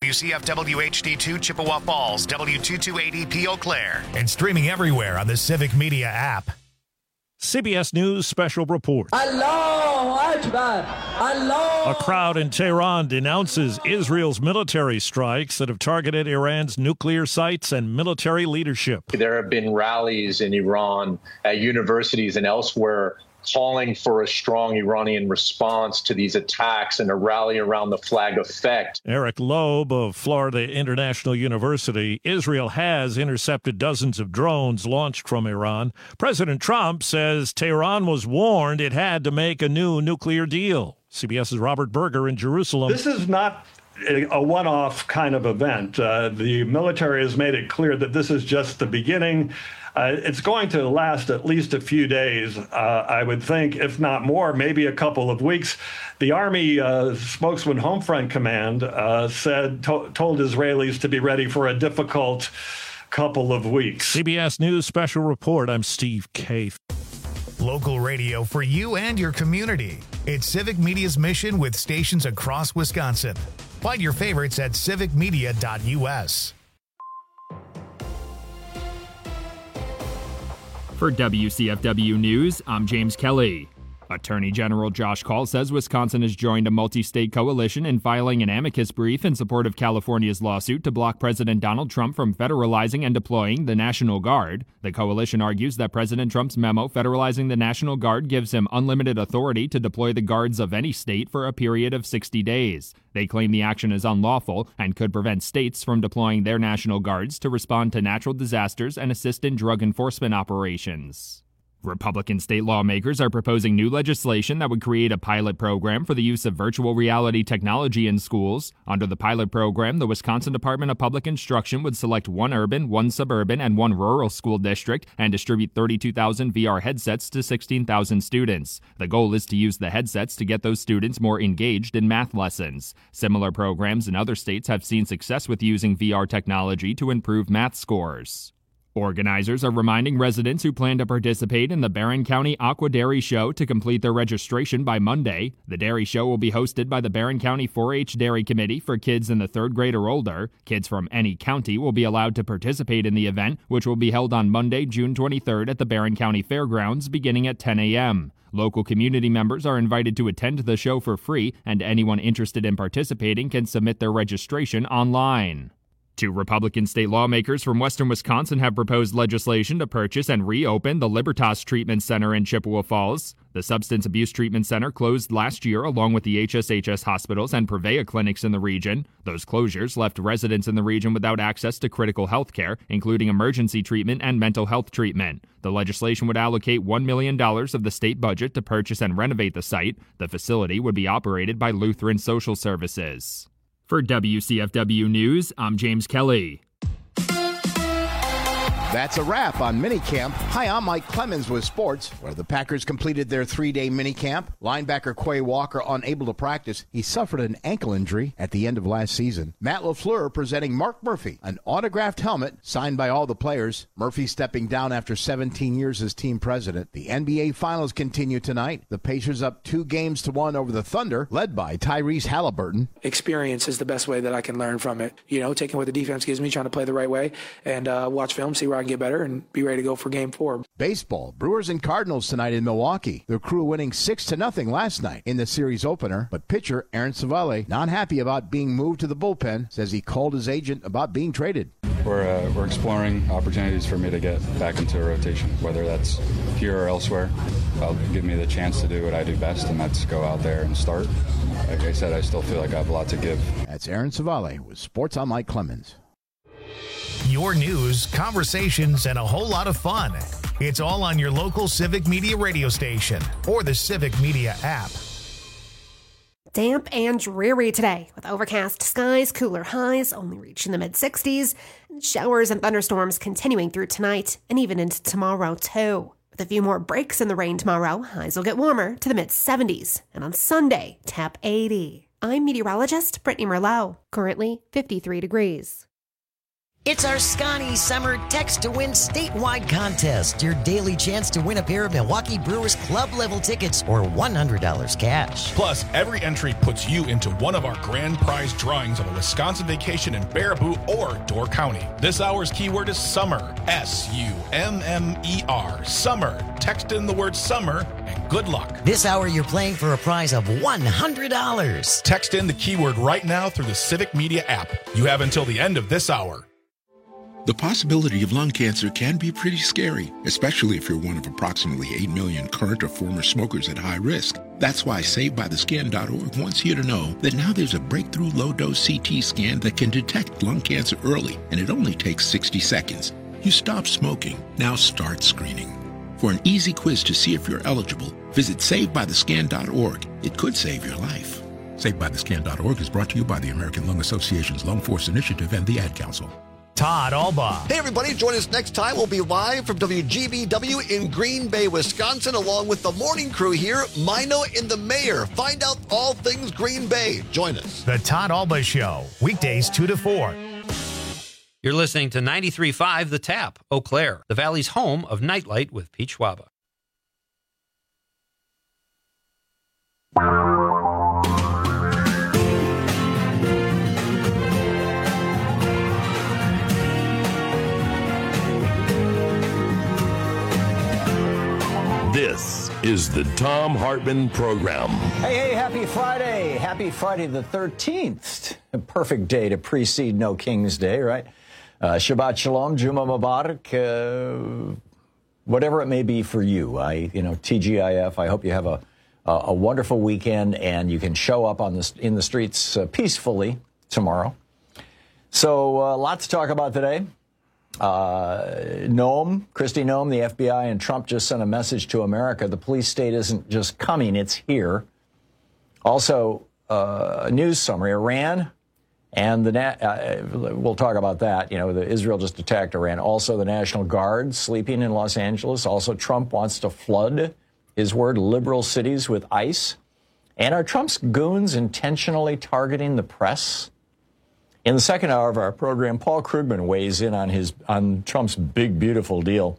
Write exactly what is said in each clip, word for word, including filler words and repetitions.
W C F W H D two Chippewa Falls, W two two eighty P Eau Claire, and streaming everywhere on the Civic Media app. C B S News Special Report. Allahu Akbar. Allah. A crowd in Tehran denounces Israel's military strikes that have targeted Iran's nuclear sites and military leadership. There have been rallies in Iran at universities and elsewhere calling for a strong Iranian response to these attacks and a rally around the flag effect. Eric Loeb of Florida International University. Israel has intercepted dozens of drones launched from Iran. President Trump says Tehran was warned it had to make a new nuclear deal. CBS's Robert Berger in Jerusalem. This is not a one-off kind of event. Uh, the military has made it clear that this is just the beginning. Uh, it's going to last at least a few days, uh, I would think, if not more, maybe a couple of weeks. The Army uh, spokesman, Homefront Command, uh, said to- told Israelis to be ready for a difficult couple of weeks. C B S News Special Report. I'm Steve Kaith. Local radio for you and your community. It's Civic Media's mission with stations across Wisconsin. Find your favorites at civic media dot u s. For W C F W News, I'm James Kelly. Attorney General Josh Kaul says Wisconsin has joined a multi-state coalition in filing an amicus brief in support of California's lawsuit to block President Donald Trump from federalizing and deploying the National Guard. The coalition argues that President Trump's memo federalizing the National Guard gives him unlimited authority to deploy the guards of any state for a period of sixty days. They claim the action is unlawful and could prevent states from deploying their National Guards to respond to natural disasters and assist in drug enforcement operations. Republican state lawmakers are proposing new legislation that would create a pilot program for the use of virtual reality technology in schools. Under the pilot program, the Wisconsin Department of Public Instruction would select one urban, one suburban, and one rural school district and distribute thirty-two thousand V R headsets to sixteen thousand students. The goal is to use the headsets to get those students more engaged in math lessons. Similar programs in other states have seen success with using V R technology to improve math scores. Organizers are reminding residents who plan to participate in the Barron County Aqua Dairy Show to complete their registration by Monday. The dairy show will be hosted by the Barron County four H Dairy Committee for kids in the third grade or older. Kids from any county will be allowed to participate in the event, which will be held on Monday, June twenty-third at the Barron County Fairgrounds beginning at ten a.m. Local community members are invited to attend the show for free, and anyone interested in participating can submit their registration online. Two Republican state lawmakers from western Wisconsin have proposed legislation to purchase and reopen the Libertas Treatment Center in Chippewa Falls. The Substance Abuse Treatment Center closed last year along with the H S H S hospitals and Prevea clinics in the region. Those closures left residents in the region without access to critical health care, including emergency treatment and mental health treatment. The legislation would allocate one million dollars of the state budget to purchase and renovate the site. The facility would be operated by Lutheran Social Services. For W C F W News, I'm James Kelly. That's a wrap on minicamp. Hi, I'm Mike Clemens with sports, where the Packers completed their three-day minicamp. Linebacker Quay Walker unable to practice. He suffered an ankle injury at the end of last season. Matt LaFleur presenting Mark Murphy, an autographed helmet signed by all the players. Murphy stepping down after seventeen years as team president. The N B A Finals continue tonight. The Pacers up two games to one over the Thunder, led by Tyrese Halliburton. Experience is the best way that I can learn from it. You know, taking what the defense gives me, trying to play the right way, and uh, watch film, see where I can get better and be ready to go for game four. Baseball, Brewers and Cardinals tonight in Milwaukee. The Crew winning six to nothing last night in the series opener, but pitcher Aaron Savale not happy about being moved to the bullpen, says he called his agent about being traded. We're, uh, we're exploring opportunities for me to get back into a rotation, whether that's here or elsewhere. That'll give me the chance to do what I do best, and that's go out there and start. Like I said, I still feel like I have a lot to give. That's Aaron Savale with Sports on Mike Clemens. Your news, conversations, and a whole lot of fun. It's all on your local Civic Media radio station or the Civic Media app. Damp and dreary today, with overcast skies, cooler highs only reaching the mid-sixties, and showers and thunderstorms continuing through tonight and even into tomorrow, too. With a few more breaks in the rain tomorrow, highs will get warmer to the mid-seventies, and on Sunday, tap eighty. I'm meteorologist Brittany Merlot, currently fifty-three degrees. It's our Scotty Summer Text to Win statewide contest. Your daily chance to win a pair of Milwaukee Brewers club level tickets or one hundred dollars cash. Plus, every entry puts you into one of our grand prize drawings of a Wisconsin vacation in Baraboo or Door County. This hour's keyword is summer. S U M M E R. Summer. Text in the word summer and good luck. This hour you're playing for a prize of one hundred dollars. Text in the keyword right now through the Civic Media app. You have until the end of this hour. The possibility of lung cancer can be pretty scary, especially if you're one of approximately eight million current or former smokers at high risk. That's why Saved By The Scan dot org wants you to know that now there's a breakthrough low-dose C T scan that can detect lung cancer early, and it only takes sixty seconds. You stop smoking, now start screening. For an easy quiz to see if you're eligible, visit Saved By The Scan dot org. It could save your life. Saved By The Scan dot org is brought to you by the American Lung Association's Lung Force Initiative and the Ad Council. Todd Alba. Hey, everybody. Join us next time. We'll be live from W G B W in Green Bay, Wisconsin, along with the morning crew here, Mino and the Mayor. Find out all things Green Bay. Join us. The Todd Alba Show, weekdays two to four. You're listening to ninety-three point five The Tap, Eau Claire, the Valley's home of Nightlight with Pete Schwaba. This is the Thom Hartmann Program. Hey, hey, happy Friday. Happy Friday the thirteenth. A perfect day to precede No King's Day, right? Uh, Shabbat Shalom, Juma Mubarak, uh, whatever it may be for you. I, you know, T G I F, I hope you have a, a, a wonderful weekend and you can show up on the, in the streets uh, peacefully tomorrow. So a uh, lot to talk about today. Uh, Noem, Kristi Noem, the F B I, and Trump just sent a message to America. The police state isn't just coming, it's here. Also, uh, a news summary, Iran and the, na- uh, we'll talk about that. You know, the Israel just attacked Iran. Also, the National Guard sleeping in Los Angeles. Also, Trump wants to flood, his word, liberal cities with ICE. And are Trump's goons intentionally targeting the press? In the second hour of our program, Paul Krugman weighs in on his on Trump's big, beautiful deal.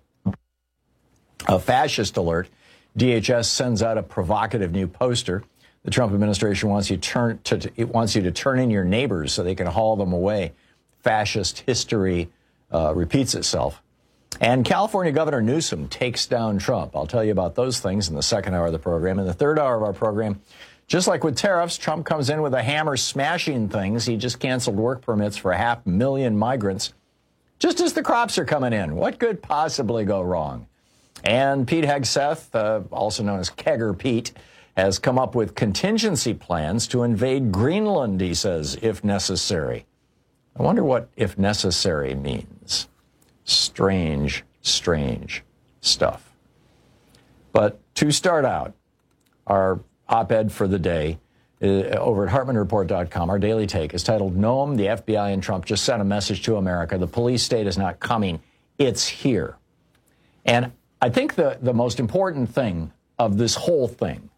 A fascist alert. D H S sends out a provocative new poster. The Trump administration wants you turn to it wants you to turn in your neighbors so they can haul them away. Fascist history uh, repeats itself. And California Governor Newsom takes down Trump. I'll tell you about those things in the second hour of the program. In the third hour of our program, just like with tariffs, Trump comes in with a hammer smashing things. He just canceled work permits for a half million migrants just as the crops are coming in. What could possibly go wrong? And Pete Hegseth, uh, also known as Kegger Pete, has come up with contingency plans to invade Greenland, he says, if necessary. I wonder what if necessary means. Strange, strange stuff. But to start out, our op-ed for the day uh, over at Hartmann Report dot com, our daily take, is titled, Noem, the F B I, and Trump just sent a message to America. The police state is not coming. It's here. And I think the, the most important thing of this whole thing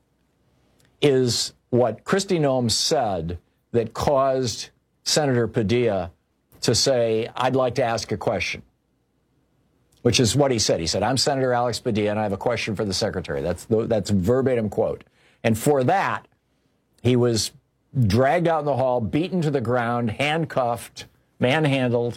is what Kristi Noem said that caused Senator Padilla to say, I'd like to ask a question, which is what he said. He said, I'm Senator Alex Padilla, and I have a question for the secretary. That's the, that's a verbatim quote. And for that, he was dragged out in the hall, beaten to the ground, handcuffed, manhandled.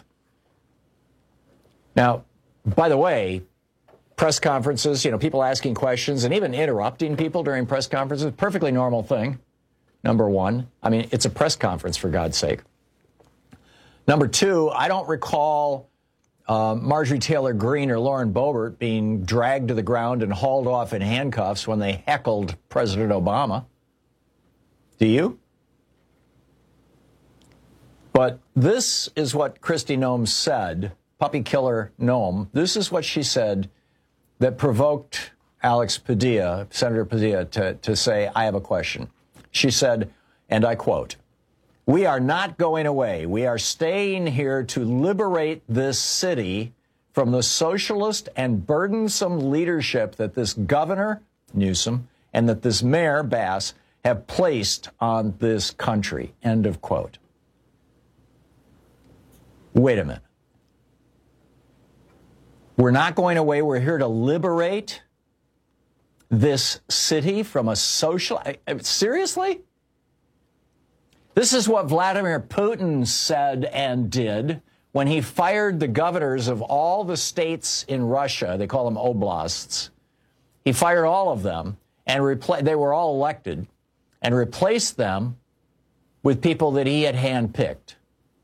Now, by the way, press conferences, you know, people asking questions and even interrupting people during press conferences, perfectly normal thing, number one. I mean, it's a press conference, for God's sake. Number two, I don't recall uh, Marjorie Taylor Greene or Lauren Boebert being dragged to the ground and hauled off in handcuffs when they heckled President Obama. Do you? But this is what Kristi Noem said, puppy killer Noem. This is what she said that provoked Alex Padilla, Senator Padilla, to, to say, I have a question. She said, and I quote, we are not going away. We are staying here to liberate this city from the socialist and burdensome leadership that this governor, Newsom, and that this mayor, Bass, have placed on this country. End of quote. Wait a minute. We're not going away. We're here to liberate this city from a social... Seriously? This is what Vladimir Putin said and did when he fired the governors of all the states in Russia. They call them oblasts. He fired all of them, and repla- they were all elected, and replaced them with people that he had handpicked.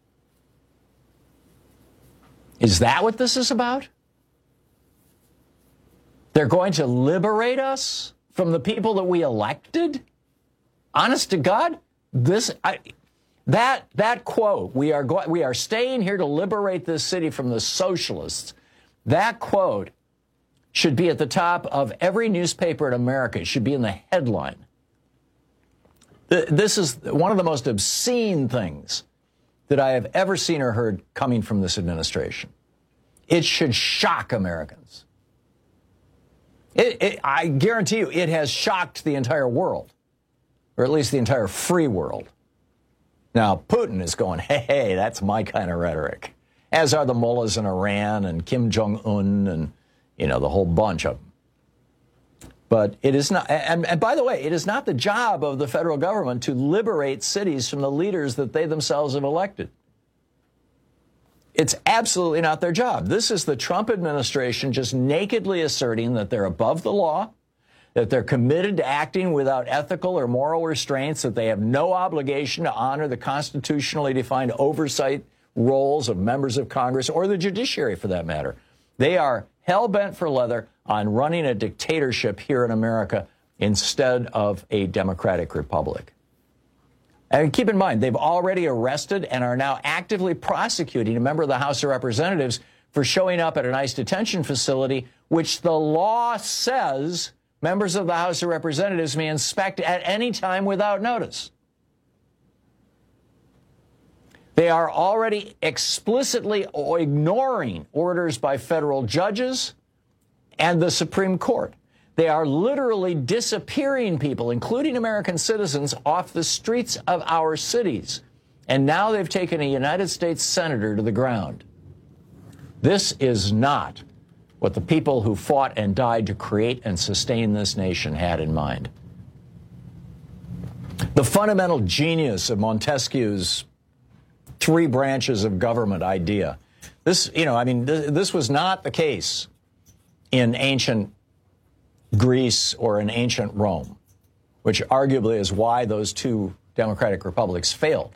Is that what this is about? They're going to liberate us from the people that we elected? Honest to God, this I, that that quote, we are go, we are staying here to liberate this city from the socialists. That quote should be at the top of every newspaper in America. It should be in the headline. This is one of the most obscene things that I have ever seen or heard coming from this administration. It should shock Americans. It, it, I guarantee you, it has shocked the entire world, or at least the entire free world. Now, Putin is going, hey, hey, that's my kind of rhetoric, as are the mullahs in Iran and Kim Jong-un and, you know, the whole bunch of them. But it is not, and, and by the way, it is not the job of the federal government to liberate cities from the leaders that they themselves have elected. It's absolutely not their job. This is the Trump administration just nakedly asserting that they're above the law, that they're committed to acting without ethical or moral restraints, that they have no obligation to honor the constitutionally defined oversight roles of members of Congress or the judiciary, for that matter. They are hell-bent for leather on running a dictatorship here in America instead of a democratic republic. And keep in mind, they've already arrested and are now actively prosecuting a member of the House of Representatives for showing up at an ICE detention facility, which the law says members of the House of Representatives may inspect at any time without notice. They are already explicitly ignoring orders by federal judges and the Supreme Court. They are literally disappearing people, including American citizens, off the streets of our cities. And now they've taken a United States senator to the ground. This is not what the people who fought and died to create and sustain this nation had in mind. The fundamental genius of Montesquieu's three branches of government idea. This, you know, I mean, th- this was not the case in ancient Greece or in ancient Rome, which arguably is why those two democratic republics failed,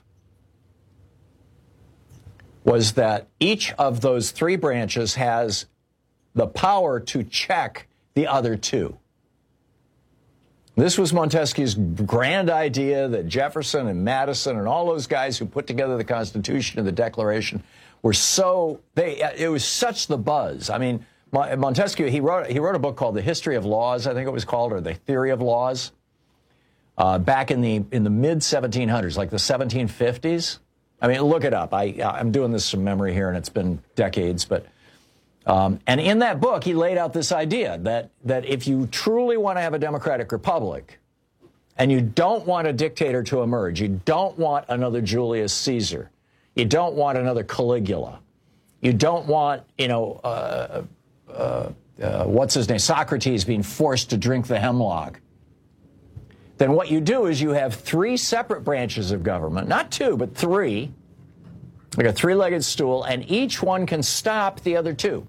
was that each of those three branches has the power to check the other two. This was Montesquieu's grand idea that Jefferson and Madison and all those guys who put together the Constitution and the Declaration were so, they, it was such the buzz. I mean, Montesquieu, he wrote, he wrote a book called The History of Laws, I think it was called, or The Theory of Laws, uh, back in the in the mid seventeen hundreds, like the seventeen fifties. I mean, look it up. I, I'm doing this from memory here, and it's been decades. But um, and in that book, he laid out this idea that that if you truly want to have a democratic republic, and you don't want a dictator to emerge, you don't want another Julius Caesar, you don't want another Caligula, you don't want, you know, uh, uh, uh, what's his name, Socrates being forced to drink the hemlock, then what you do is you have three separate branches of government, not two, but three, like a three-legged stool, and each one can stop the other two.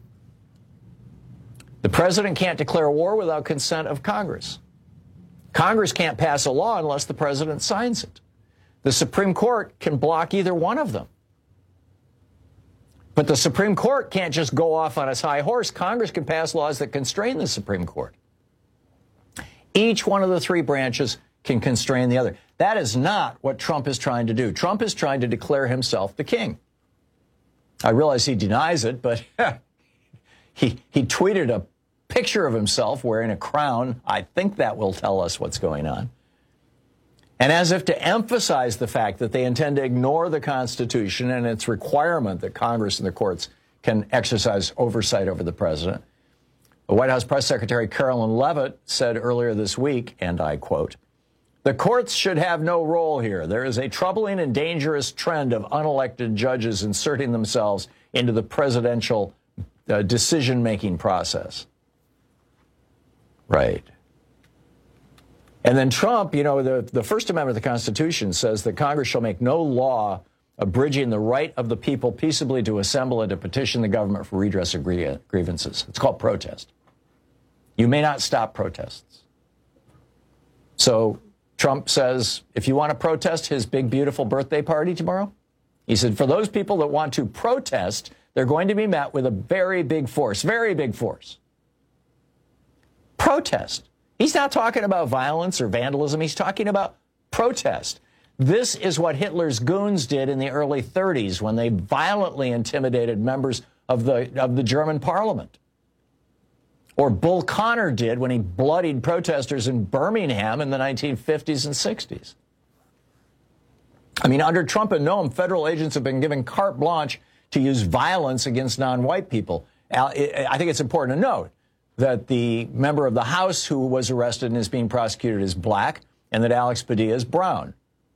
The president can't declare war without consent of Congress. Congress can't pass a law unless the president signs it. The Supreme Court can block either one of them. But the Supreme Court can't just go off on its high horse. Congress can pass laws that constrain the Supreme Court. Each one of the three branches can constrain the other. That is not what Trump is trying to do. Trump is trying to declare himself the king. I realize he denies it, but he, he tweeted a picture of himself wearing a crown. I think that will tell us what's going on. And as if to emphasize the fact that they intend to ignore the Constitution and its requirement that Congress and the courts can exercise oversight over the president, the White House Press Secretary Carolyn Leavitt said earlier this week, and I quote, "The courts should have no role here. There is a troubling and dangerous trend of unelected judges inserting themselves into the presidential uh, decision-making process. Right. And then Trump, you know, the, the First Amendment of the Constitution says that Congress shall make no law abridging the right of the people peaceably to assemble and to petition the government for redress of grievances. It's called protest. You may not stop protests. So Trump says, if you want to protest his big, beautiful birthday party tomorrow, he said, for those people that want to protest, they're going to be met with a very big force, very big force. Protest. He's not talking about violence or vandalism. He's talking about protest. This is what Hitler's goons did in the early thirties when they violently intimidated members of the, of the German parliament. Or Bull Connor did when he bloodied protesters in Birmingham in the nineteen fifties and sixties. I mean, under Trump and Noam, federal agents have been given carte blanche to use violence against non-white people. I think it's important to note that the member of the House who was arrested and is being prosecuted is black, and that Alex Padilla is brown.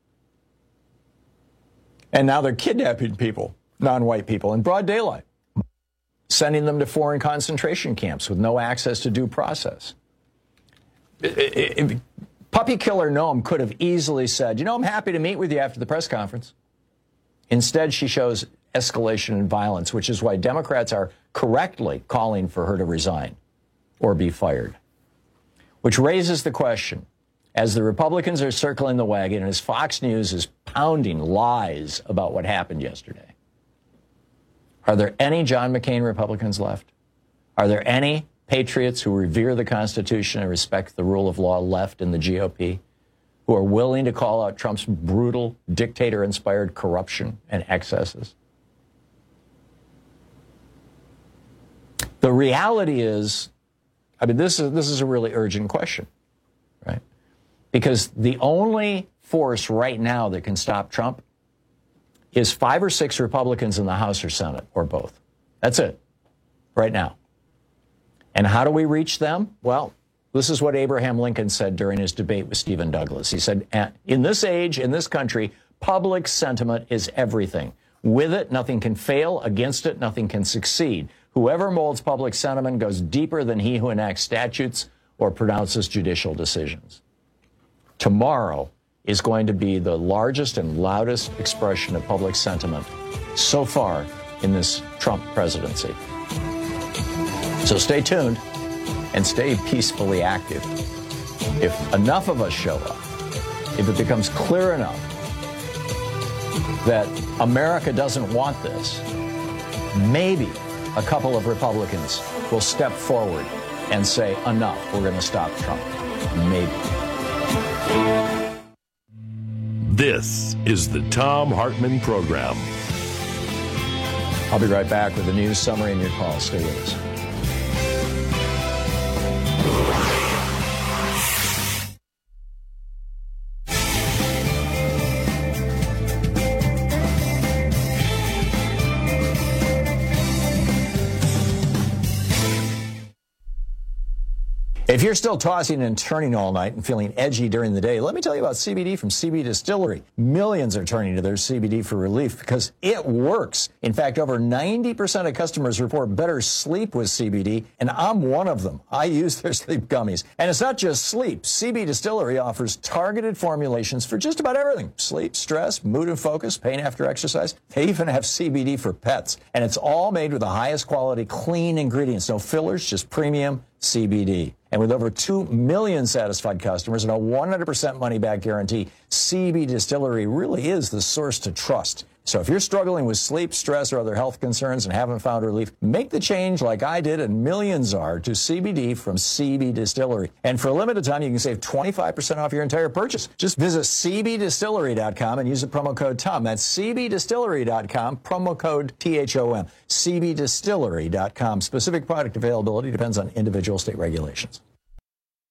And now they're kidnapping people, non-white people, in broad daylight, sending them to foreign concentration camps with no access to due process. It, it, it, Puppy killer Noam could have easily said, you know, I'm happy to meet with you after the press conference. Instead, she shows escalation and violence, which is why Democrats are correctly calling for her to resign or be fired. Which raises the question, as the Republicans are circling the wagon and as Fox News is pounding lies about what happened yesterday, are there any John McCain Republicans left? Are there any patriots who revere the Constitution and respect the rule of law left in the G O P, who are willing to call out Trump's brutal, dictator-inspired corruption and excesses? The reality is, I mean, this is, this is a really urgent question, right? Because the only force right now that can stop Trump is five or six Republicans in the House or Senate, or both. That's it, right now. And how do we reach them? Well, this is what Abraham Lincoln said during his debate with Stephen Douglas. He said, in this age, in this country, public sentiment is everything. With it, nothing can fail. Against it, nothing can succeed. Whoever molds public sentiment goes deeper than he who enacts statutes or pronounces judicial decisions. Tomorrow is going to be the largest and loudest expression of public sentiment so far in this Trump presidency. So stay tuned and stay peacefully active. If enough of us show up, if it becomes clear enough that America doesn't want this, maybe a couple of Republicans will step forward and say, enough, we're going to stop Trump. Maybe. This is the Thom Hartmann Program. I'll be right back with the news summary and your calls. Stay with us. If you're still tossing and turning all night and feeling edgy during the day, let me tell you about C B D from C B Distillery. Millions are turning to their C B D for relief because it works. In fact, over ninety percent of customers report better sleep with C B D, and I'm one of them. I use their sleep gummies. And it's not just sleep. C B Distillery offers targeted formulations for just about everything. Sleep, stress, mood and focus, pain after exercise. They even have C B D for pets. And it's all made with the highest quality, clean ingredients. No fillers, just premium C B D. And with over two million satisfied customers and a one hundred percent money-back guarantee, C B Distillery really is the source to trust. So if you're struggling with sleep, stress, or other health concerns and haven't found relief, make the change like I did and millions are to C B D from C B Distillery. And for a limited time, you can save twenty-five percent off your entire purchase. Just visit C B distillery dot com and use the promo code Tom. That's C B distillery dot com, promo code T H O M. C B distillery dot com. Specific product availability depends on individual state regulations.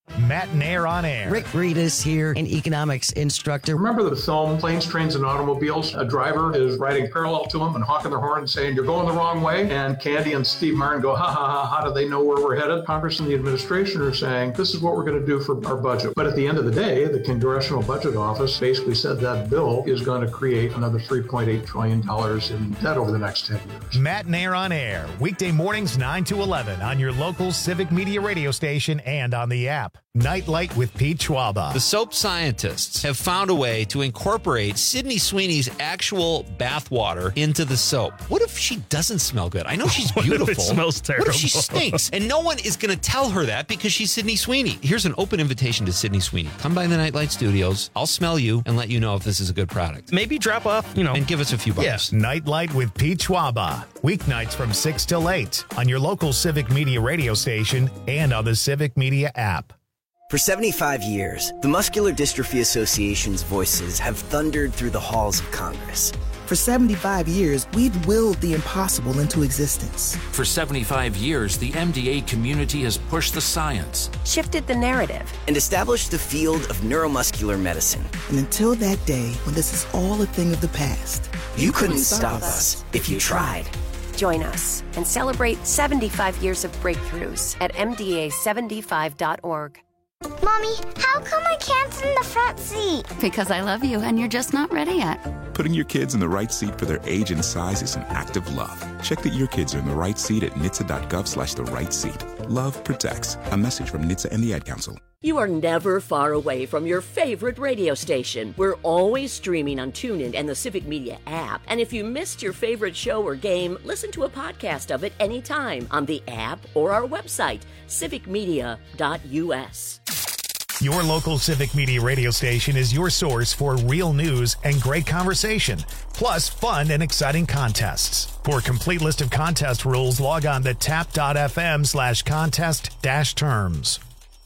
Matt Nair on Air. Rick Breedis here, an economics instructor. Remember the film Planes, Trains, and Automobiles? A driver is riding parallel to him and honking their horn and saying, "You're going the wrong way." And Candy and Steve Martin go, ha, ha, ha, how do they know where we're headed? Congress and the administration are saying, this is what we're going to do for our budget. But at the end of the day, the Congressional Budget Office basically said that bill is going to create another three point eight trillion dollars in debt over the next ten years. Matt Nair on Air, weekday mornings nine to eleven on your local Civic Media radio station and on the app. Nightlight with Pete Schwaba. The soap scientists have found a way to incorporate Sydney Sweeney's actual bathwater into the soap. What if she doesn't smell good? I know she's beautiful. What if it smells terrible? What if she stinks? And no one is going to tell her that because she's Sydney Sweeney. Here's an open invitation to Sydney Sweeney. Come by the Nightlight Studios. I'll smell you and let you know if this is a good product. Maybe drop off, you know. And give us a few bucks. Yes. Nightlight with Pete Schwaba. Weeknights from six till eight on your local Civic Media radio station and on the Civic Media app. For seventy-five years, the Muscular Dystrophy Association's voices have thundered through the halls of Congress. For seventy-five years, we've willed the impossible into existence. For seventy-five years, the M D A community has pushed the science, shifted the narrative, and established the field of neuromuscular medicine. And until that day, when this is all a thing of the past, you, you couldn't, couldn't stop us if you tried. Join us and celebrate seventy-five years of breakthroughs at M D A seventy-five dot org. Mommy, how come I can't sit in the front seat? Because I love you and you're just not ready yet. Putting your kids in the right seat for their age and size is an act of love. Check that your kids are in the right seat at N H T S A dot gov slash the right seat. Love protects. A message from N H T S A and the Ad Council. You are never far away from your favorite radio station. We're always streaming on TuneIn and the Civic Media app. And if you missed your favorite show or game, listen to a podcast of it anytime on the app or our website, civic media dot u s. Your local Civic Media radio station is your source for real news and great conversation, plus fun and exciting contests. For a complete list of contest rules, log on to tap dot f m slash contest dash terms.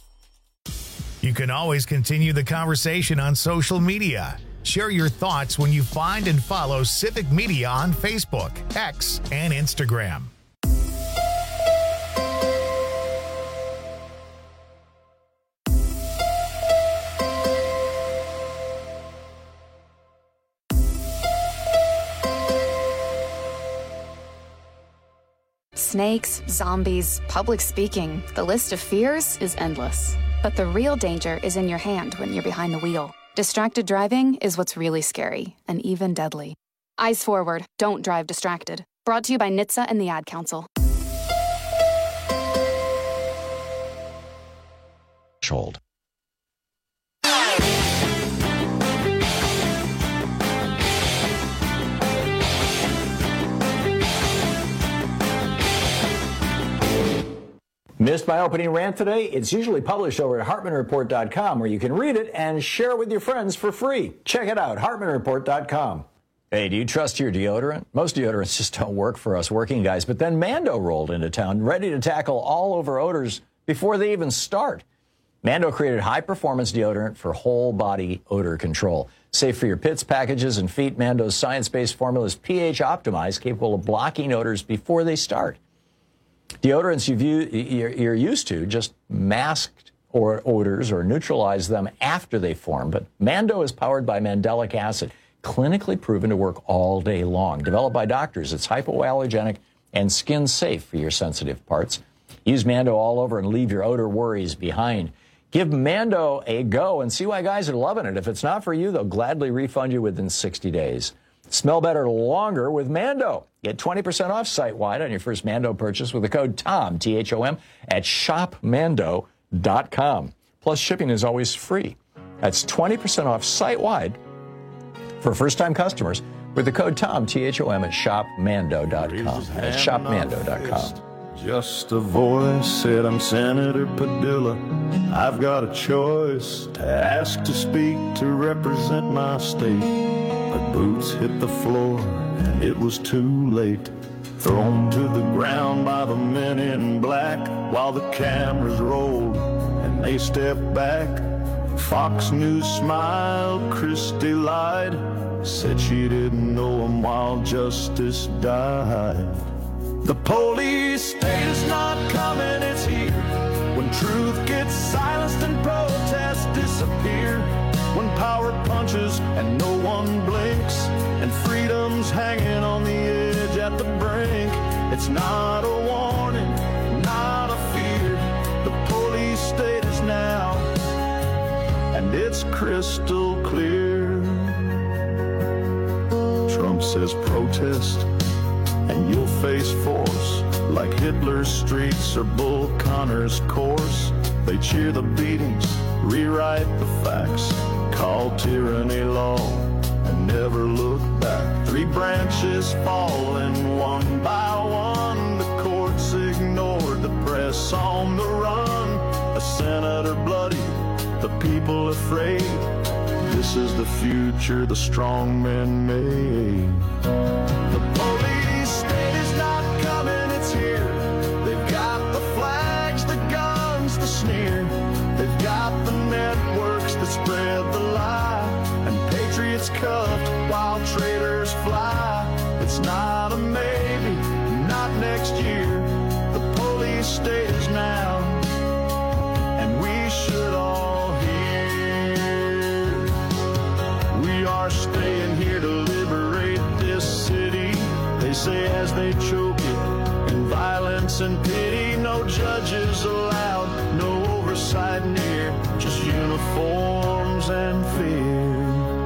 You can always continue the conversation on social media. Share your thoughts when you find and follow Civic Media on Facebook, X, and Instagram. Snakes, zombies, public speaking. The list of fears is endless. But the real danger is in your hand when you're behind the wheel. Distracted driving is what's really scary and even deadly. Eyes forward. Don't drive distracted. Brought to you by N H T S A and the Ad Council. Hold. Missed my opening rant today? It's usually published over at hartman report dot com, where you can read it and share it with your friends for free. Check it out, hartman report dot com. Hey, do you trust your deodorant? Most deodorants just don't work for us working guys, but then Mando rolled into town, ready to tackle all over odors before they even start. Mando created high-performance deodorant for whole-body odor control. Safe for your pits, packages, and feet, Mando's science-based formula is pH optimized, capable of blocking odors before they start. Deodorants you've, you're used to just masked or odors or neutralize them after they form, but Mando is powered by mandelic acid, clinically proven to work all day long. Developed by doctors, it's hypoallergenic and skin safe for your sensitive parts. Use Mando all over and leave your odor worries behind. Give Mando a go and see why guys are loving it. If it's not for you, they'll gladly refund you within sixty days. Smell better longer with Mando. Get twenty percent off site-wide on your first Mando purchase with the code TOM, T H O M, at shop mando dot com. Plus, shipping is always free. That's twenty percent off site-wide for first-time customers with the code TOM, T H O M, at shop mando dot com. That's shop mando dot com. Just a voice said, I'm Senator Padilla. I've got a choice to ask to speak to represent my state. But boots hit the floor and it was too late. Thrown to the ground by the men in black while the cameras rolled and they stepped back. Fox News smiled, Christie lied, said she didn't know him while justice died. The police state is not coming, it's here. When truth gets silenced and protests disappear. When power punches and no one blinks, and freedom's hanging on the edge at the brink. It's not a warning, not a fear. The police state is now, and it's crystal clear. Trump says protest, and you'll face force, like Hitler's streets or Bull Connor's course. They cheer the beatings, rewrite the facts, call tyranny law, and never look back. Three branches falling one by one. The courts ignored, the press on the run. A senator bloody, the people afraid. This is the future the strong men made. The police state is not coming, it's here. They've got the flags, the guns, the sneer. They've got the networks that spread the lie, and patriots cuffed while traitors fly. It's not a maybe, not next year. The police state is now, and we should all hear. We are staying here to liberate this city. They say as they choke it in violence and pity. No judges allowed, no oversight near, just uniforms and fear.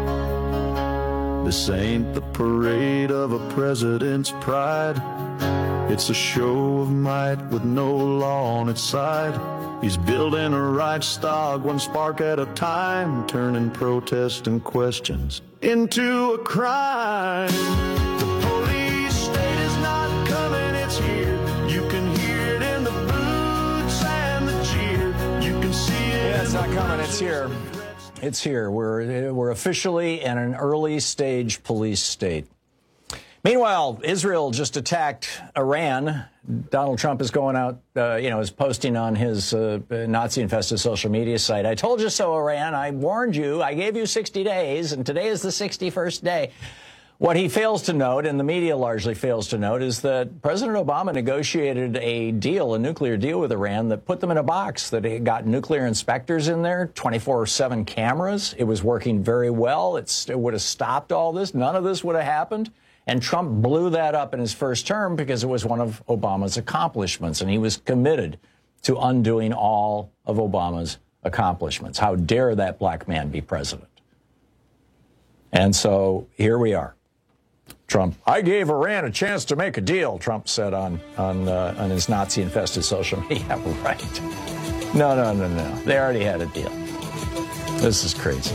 This ain't the parade of a president's pride. It's a show of might with no law on its side. He's building a Reichstag one spark at a time, turning protest and questions into a crime. The police state is not coming, it's here. You can hear it in the boots and the jeer. You can see it. Yeah, it's not coming, it's here. It's here. We're, we're officially in an early stage police state. Meanwhile, Israel just attacked Iran. Donald Trump is going out, uh, you know, is posting on his uh, Nazi-infested social media site. I told you so, Iran. I warned you. I gave you sixty days, and today is the sixty-first day. What he fails to note, and the media largely fails to note, is that President Obama negotiated a deal, a nuclear deal with Iran that put them in a box, that it got nuclear inspectors in there, twenty-four seven cameras. It was working very well. It's, it would have stopped all this. None of this would have happened. And Trump blew that up in his first term because it was one of Obama's accomplishments, and he was committed to undoing all of Obama's accomplishments. How dare that black man be president? And so here we are. Trump, I gave Iran a chance to make a deal, Trump said on, on, uh, on his Nazi-infested social media. Yeah, right. No, no, no, no. They already had a deal. This is crazy.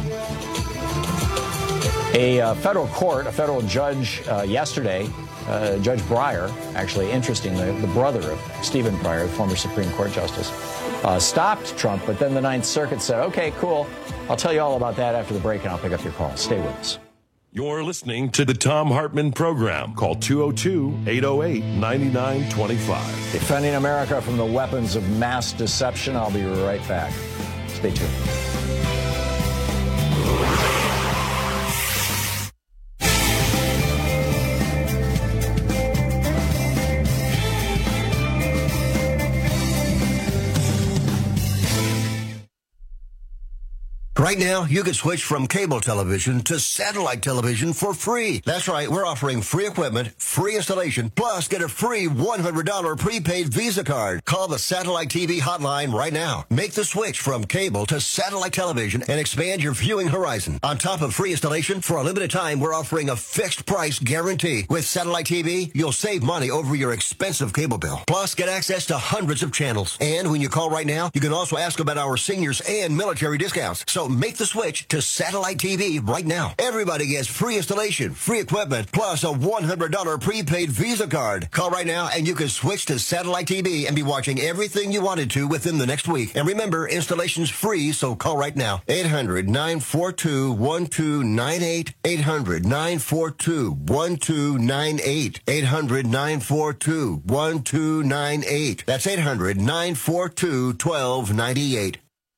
A uh, federal court, a federal judge uh, yesterday, uh, Judge Breyer, actually interesting, the, the brother of Stephen Breyer, the former Supreme Court Justice, uh, stopped Trump, but then the Ninth Circuit said, okay, cool, I'll tell you all about that after the break, and I'll pick up your call. Stay with us. You're listening to the Thom Hartmann Program. Call two oh two, eight oh eight, nine nine two five. Defending America from the weapons of mass deception. I'll be right back. Stay tuned. Right now, you can switch from cable television to satellite television for free. That's right, we're offering free equipment, free installation, plus get a free one hundred dollars prepaid Visa card. Call the Satellite T V hotline right now. Make the switch from cable to satellite television and expand your viewing horizon. On top of free installation, for a limited time, we're offering a fixed price guarantee. With Satellite T V, you'll save money over your expensive cable bill. Plus, get access to hundreds of channels. And when you call right now, you can also ask about our seniors and military discounts. So make the switch to Satellite T V right now. Everybody gets free installation, free equipment, plus a one hundred dollars prepaid Visa card. Call right now and you can switch to Satellite T V and be watching everything you wanted to within the next week. And remember, installation's free, so call right now. eight hundred, nine four two, one two nine eight. eight hundred, nine four two, one two nine eight. eight hundred, nine four two, one two nine eight. That's eight hundred, nine four two, one two nine eight.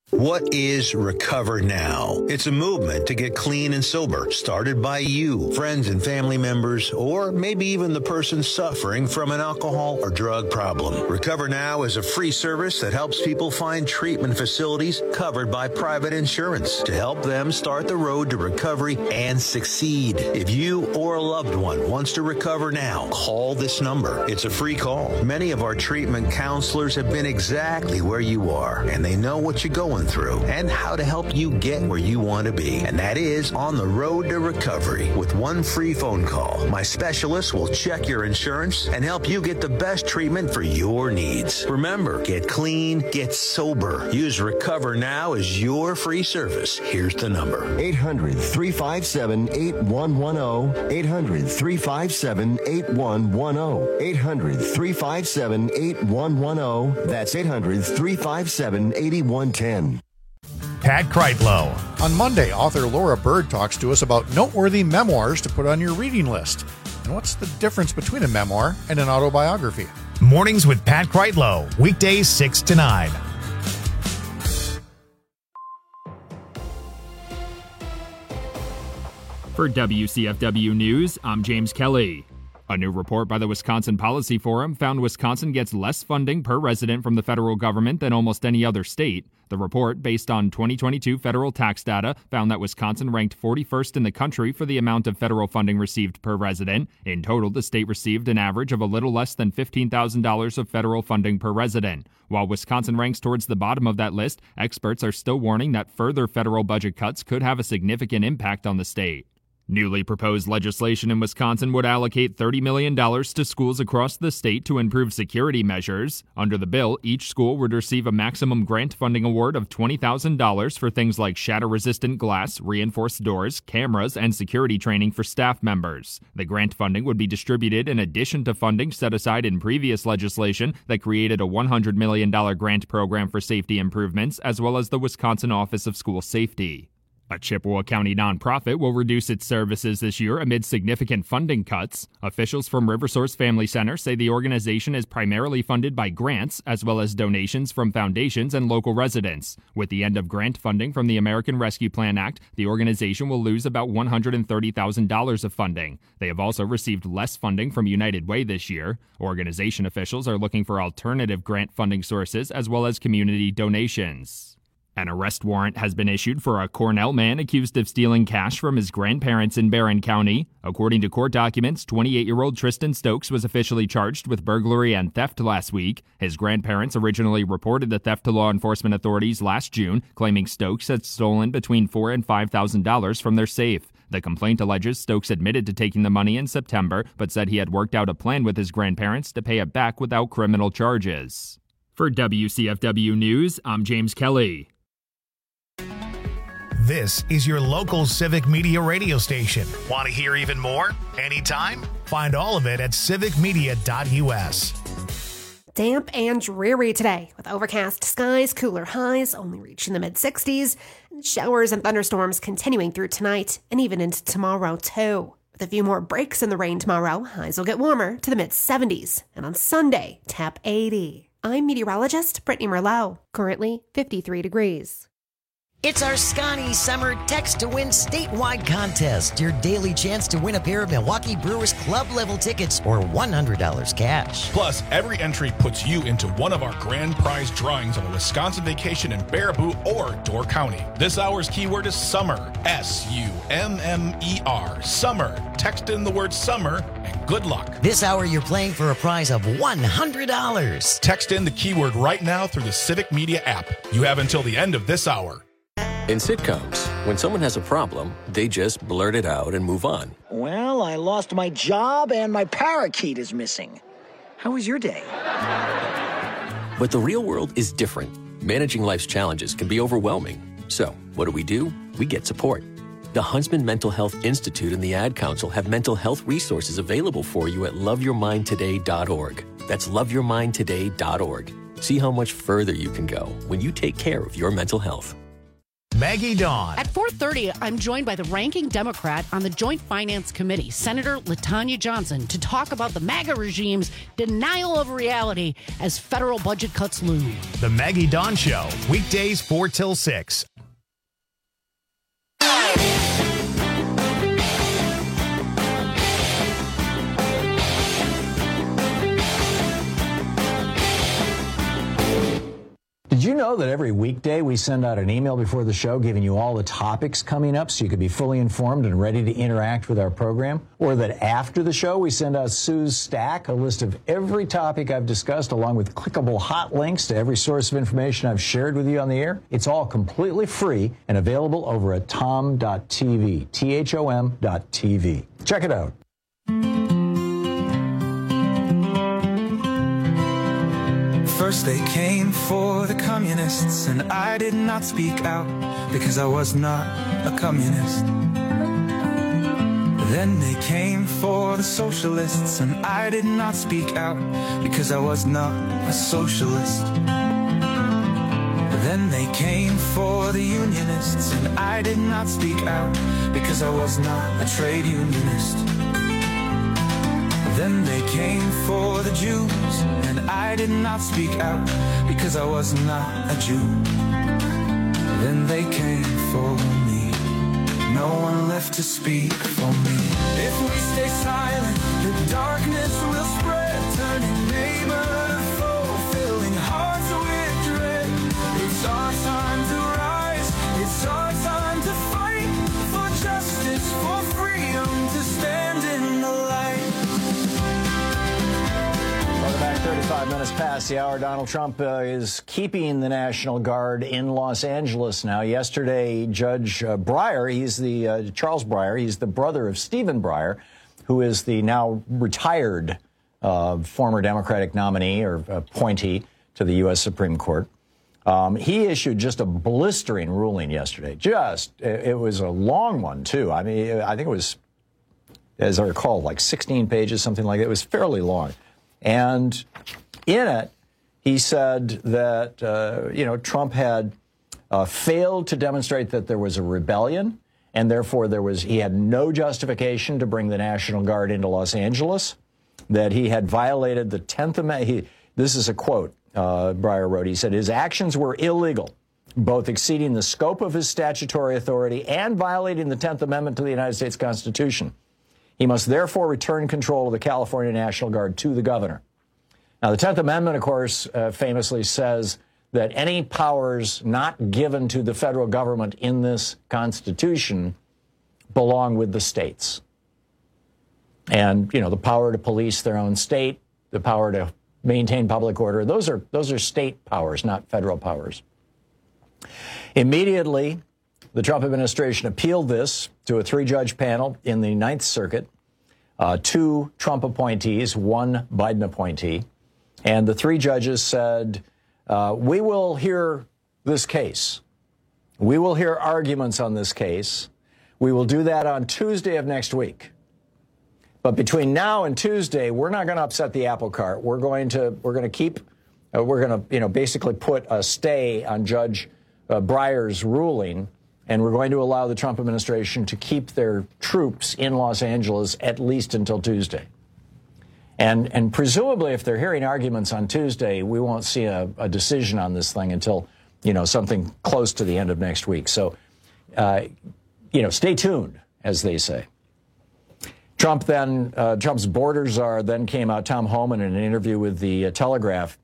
What is Recover Now? It's a movement to get clean and sober, started by you, friends and family members, or maybe even the person suffering from an alcohol or drug problem. Recover Now is a free service that helps people find treatment facilities covered by private insurance to help them start the road to recovery and succeed. If you or a loved one wants to recover now, call this number. It's a free call. Many of our treatment counselors have been exactly where you are, and they know what you're going through and how to help you get where you want to be. And that is on the road to recovery. With one free phone call, my specialist will check your insurance and help you get the best treatment for your needs. Remember, get clean, get sober. Use Recover Now as your free service. Here's the number. eight hundred, three five seven, eight one one zero. eight hundred, three five seven, eight one one zero. eight hundred, three five seven, eight one one zero. That's eight hundred, three five seven, eight one one zero. Pat Kreitlow. On Monday, author Laura Bird talks to us about noteworthy memoirs to put on your reading list. And what's the difference between a memoir and an autobiography? Mornings with Pat Kreitlow, weekdays six to nine. For W C F W News, I'm James Kelly. A new report by the Wisconsin Policy Forum found Wisconsin gets less funding per resident from the federal government than almost any other state. The report, based on twenty twenty-two federal tax data, found that Wisconsin ranked forty-first in the country for the amount of federal funding received per resident. In total, the state received an average of a little less than fifteen thousand dollars of federal funding per resident. While Wisconsin ranks towards the bottom of that list, experts are still warning that further federal budget cuts could have a significant impact on the state. Newly proposed legislation in Wisconsin would allocate thirty million dollars to schools across the state to improve security measures. Under the bill, each school would receive a maximum grant funding award of twenty thousand dollars for things like shatter-resistant glass, reinforced doors, cameras, and security training for staff members. The grant funding would be distributed in addition to funding set aside in previous legislation that created a one hundred million dollars grant program for safety improvements, as well as the Wisconsin Office of School Safety. A Chippewa County nonprofit will reduce its services this year amid significant funding cuts. Officials from RiverSource Family Center say the organization is primarily funded by grants as well as donations from foundations and local residents. With the end of grant funding from the American Rescue Plan Act, the organization will lose about one hundred thirty thousand dollars of funding. They have also received less funding from United Way this year. Organization officials are looking for alternative grant funding sources as well as community donations. An arrest warrant has been issued for a Cornell man accused of stealing cash from his grandparents in Barron County. According to court documents, twenty-eight-year-old Tristan Stokes was officially charged with burglary and theft last week. His grandparents originally reported the theft to law enforcement authorities last June, claiming Stokes had stolen between four thousand dollars and five thousand dollars from their safe. The complaint alleges Stokes admitted to taking the money in September, but said he had worked out a plan with his grandparents to pay it back without criminal charges. For W C F W News, I'm James Kelly. This is your local civic media radio station. Want to hear even more? Anytime? Find all of it at civic media dot u s. Damp and dreary today, with overcast skies, cooler highs only reaching the mid-sixties, and showers and thunderstorms continuing through tonight and even into tomorrow, too. With a few more breaks in the rain tomorrow, highs will get warmer to the mid-seventies, and on Sunday, tap eighty. I'm meteorologist Brittany Merlot, currently fifty-three degrees. It's our Scotty Summer Text to Win statewide contest. Your daily chance to win a pair of Milwaukee Brewers club level tickets or one hundred dollars cash. Plus, every entry puts you into one of our grand prize drawings of a Wisconsin vacation in Baraboo or Door County. This hour's keyword is summer. S U M M E R. Summer. Text in the word summer and good luck. This hour you're playing for a prize of one hundred dollars. Text in the keyword right now through the Civic Media app. You have until the end of this hour. In sitcoms, when someone has a problem, they just blurt it out and move on. Well, I lost my job and my parakeet is missing. How was your day? But the real world is different. Managing life's challenges can be overwhelming. So, what do we do? We get support. The Huntsman Mental Health Institute and the Ad Council have mental health resources available for you at love your mind today dot org. That's love your mind today dot org. See how much further you can go when you take care of your mental health. Maggie Dawn. At four thirty, I'm joined by the ranking Democrat on the Joint Finance Committee, Senator LaTanya Johnson, to talk about the MAGA regime's denial of reality as federal budget cuts loom. The Maggie Dawn Show, weekdays four till six. Did you know that every weekday we send out an email before the show giving you all the topics coming up so you could be fully informed and ready to interact with our program? Or that after the show we send out Sue's Stack, a list of every topic I've discussed along with clickable hot links to every source of information I've shared with you on the air? It's all completely free and available over at tom dot t v, T H O M dot T V. Check it out. First they came for the communists, and I did not speak out because I was not a communist. Then they came for the socialists, and I did not speak out because I was not a socialist. Then they came for the unionists, and I did not speak out because I was not a trade unionist. Then they came for the Jews, and I did not speak out because I was not a Jew. Then they came for me, no one left to speak for me. If we stay silent, the darkness will spread, turning neighborhood to foe, filling hearts with dread. It's our time to rise, it's our time to fight for justice, for freedom, to stand in the light. Welcome back. thirty-five minutes past the hour. Donald Trump uh, is keeping the National Guard in Los Angeles now. Yesterday, Judge uh, Breyer, he's the uh, Charles Breyer, he's the brother of Stephen Breyer, who is the now retired uh, former Democratic nominee or appointee to the U S Supreme Court. Um, he issued just a blistering ruling yesterday. Just, it, it was a long one, too. I mean, I think it was, as I recall, like sixteen pages, something like that. It was fairly long. And in it, he said that, uh, you know, Trump had uh, failed to demonstrate that there was a rebellion, and therefore there was he had no justification to bring the National Guard into Los Angeles, that he had violated the tenth Amendment. He, this is a quote uh, Breyer wrote. He said, his actions were illegal, both exceeding the scope of his statutory authority and violating the tenth Amendment to the United States Constitution. He must therefore return control of the California National Guard to the governor. Now, the tenth Amendment, of course, uh, famously says that any powers not given to the federal government in this Constitution belong with the states. And, you know, the power to police their own state, the power to maintain public order, those are those are state powers, not federal powers. Immediately, the Trump administration appealed this to a three-judge panel in the Ninth Circuit, uh, two Trump appointees, one Biden appointee. And the three judges said, uh, we will hear this case. We will hear arguments on this case. We will do that on Tuesday of next week. But between now and Tuesday, we're not going to upset the apple cart. We're going to we're going to keep uh, we're going to, you know, basically put a stay on Judge uh, Breyer's ruling. And we're going to allow the Trump administration to keep their troops in Los Angeles at least until Tuesday. And and presumably, if they're hearing arguments on Tuesday, we won't see a, a decision on this thing until, you know, something close to the end of next week. So, uh, you know, stay tuned, as they say. Trump then, uh, Trump's border czar then came out, Tom Homan, in an interview with the uh, Telegraph,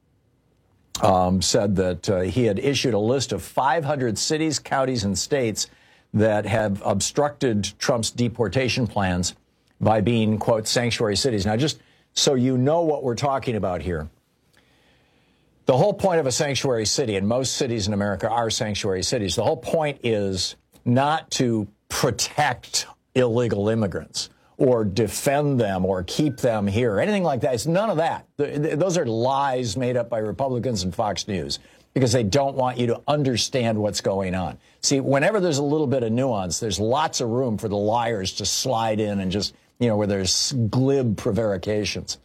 Um, said that uh, he had issued a list of five hundred cities, counties, and states that have obstructed Trump's deportation plans by being, quote, sanctuary cities. Now, just so you know what we're talking about here, the whole point of a sanctuary city, and most cities in America are sanctuary cities, the whole point is not to protect illegal immigrants or defend them or keep them here, anything like that. It's none of that. Those are lies made up by Republicans and Fox News because they don't want you to understand what's going on. See, whenever there's a little bit of nuance, there's lots of room for the liars to slide in and just, you know, where there's glib prevarications.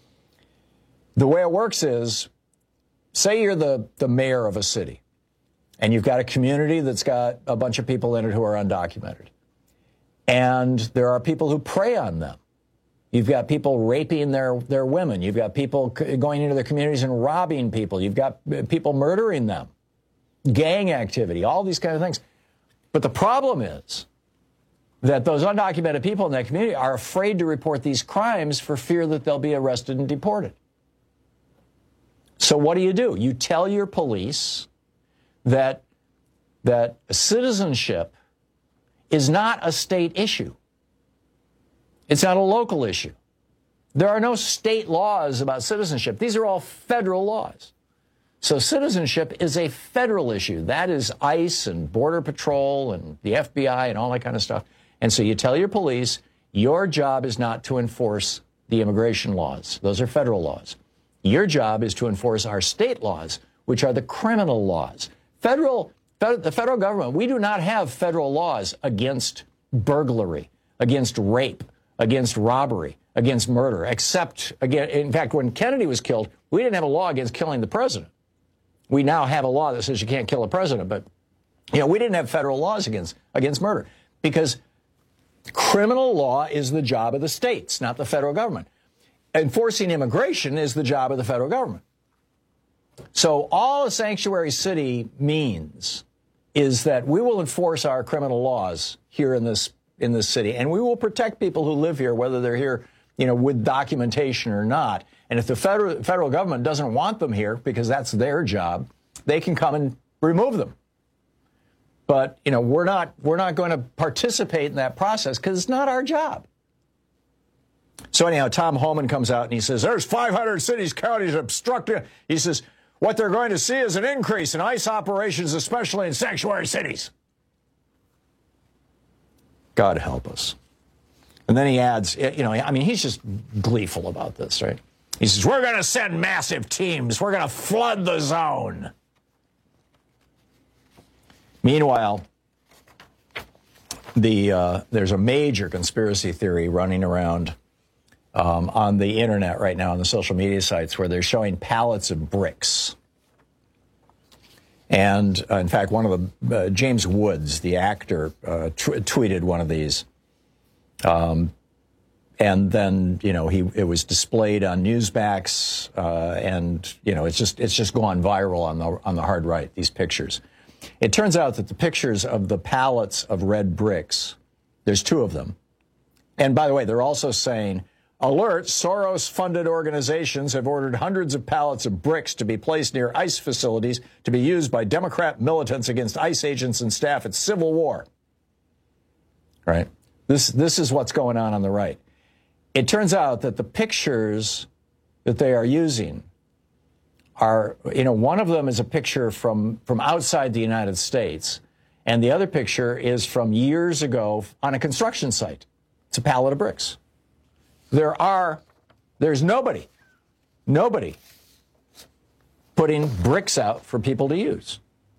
The way it works is, say you're the, the mayor of a city, And you've got a community that's got a bunch of people in it who are undocumented. And there are people who prey on them. You've got people raping their, their women. You've got people going into their communities and robbing people. You've got people murdering them. Gang activity, all these kind of things. But the problem is that those undocumented people in that community are afraid to report these crimes for fear that they'll be arrested and deported. So what do you do? You tell your police that, that citizenship is not a state issue. It's not a local issue. There are no state laws about citizenship. These are all federal laws. So citizenship is a federal issue. That is ICE and Border Patrol and the F B I and all that kind of stuff. And so you tell your police, your job is not to enforce the immigration laws. Those are federal laws. Your job is to enforce our state laws, which are the criminal laws. Federal, fed, the federal government, we do not have federal laws against burglary, against rape, against robbery, against murder, except, again, in fact, when Kennedy was killed, we didn't have a law against killing the president. We now have a law that says you can't kill a president, but, you know, we didn't have federal laws against, against murder because criminal law is the job of the states, not the federal government. Enforcing immigration is the job of the federal government. So all a sanctuary city means is that we will enforce our criminal laws here in this in this city, and we will protect people who live here, whether they're here, you know, with documentation or not. And if the federal federal government doesn't want them here because that's their job, they can come and remove them. But, you know, we're not we're not going to participate in that process because it's not our job. So anyhow, Tom Homan comes out and he says, there's five hundred cities, counties obstructing. He says, what they're going to see is an increase in ICE operations, especially in sanctuary cities. God help us. And then he adds, you know, I mean, he's just gleeful about this, right? He says, we're going to send massive teams. We're going to flood the zone. Meanwhile, the uh, there's a major conspiracy theory running around um, on the internet right now on the social media sites where they're showing pallets of bricks. And, uh, in fact, one of the, uh, James Woods, the actor, uh, t- tweeted one of these. Um, and then, you know, he it was displayed on Newsmax, uh, and, you know, it's just it's just gone viral on the on the hard right, these pictures. It turns out that the pictures of the pallets of red bricks, there's two of them. And by the way, they're also saying, alert, Soros-funded organizations have ordered hundreds of pallets of bricks to be placed near ICE facilities to be used by Democrat militants against ICE agents and staff. It's civil war. Right? This, this is what's going on on the right. It turns out that the pictures that they are using are, you know, one of them is a picture from, from outside the United States, and the other picture is from years ago on a construction site. It's a pallet of bricks. There are, there's nobody, nobody putting bricks out for people to use.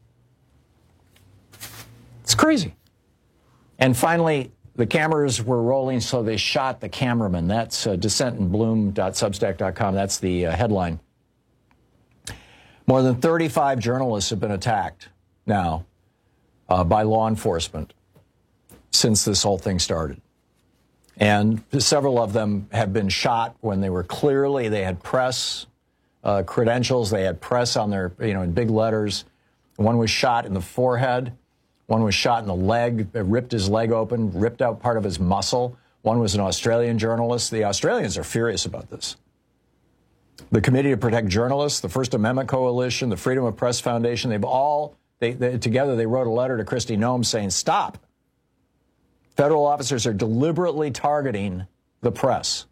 It's crazy. And finally, the cameras were rolling, so they shot the cameraman. That's uh, dissent in bloom dot substack dot com. That's the uh, headline. More than thirty-five journalists have been attacked now uh, by law enforcement since this whole thing started. And several of them have been shot when they were clearly, they had press uh, credentials, they had press on their, you know, in big letters. One was shot in the forehead. One was shot in the leg, ripped his leg open, ripped out part of his muscle. One was an Australian journalist. The Australians are furious about this. The Committee to Protect Journalists, the First Amendment Coalition, the Freedom of Press Foundation, they've all, they, they, together they wrote a letter to Kristi Noem saying, stop. Federal officers are deliberately targeting the press.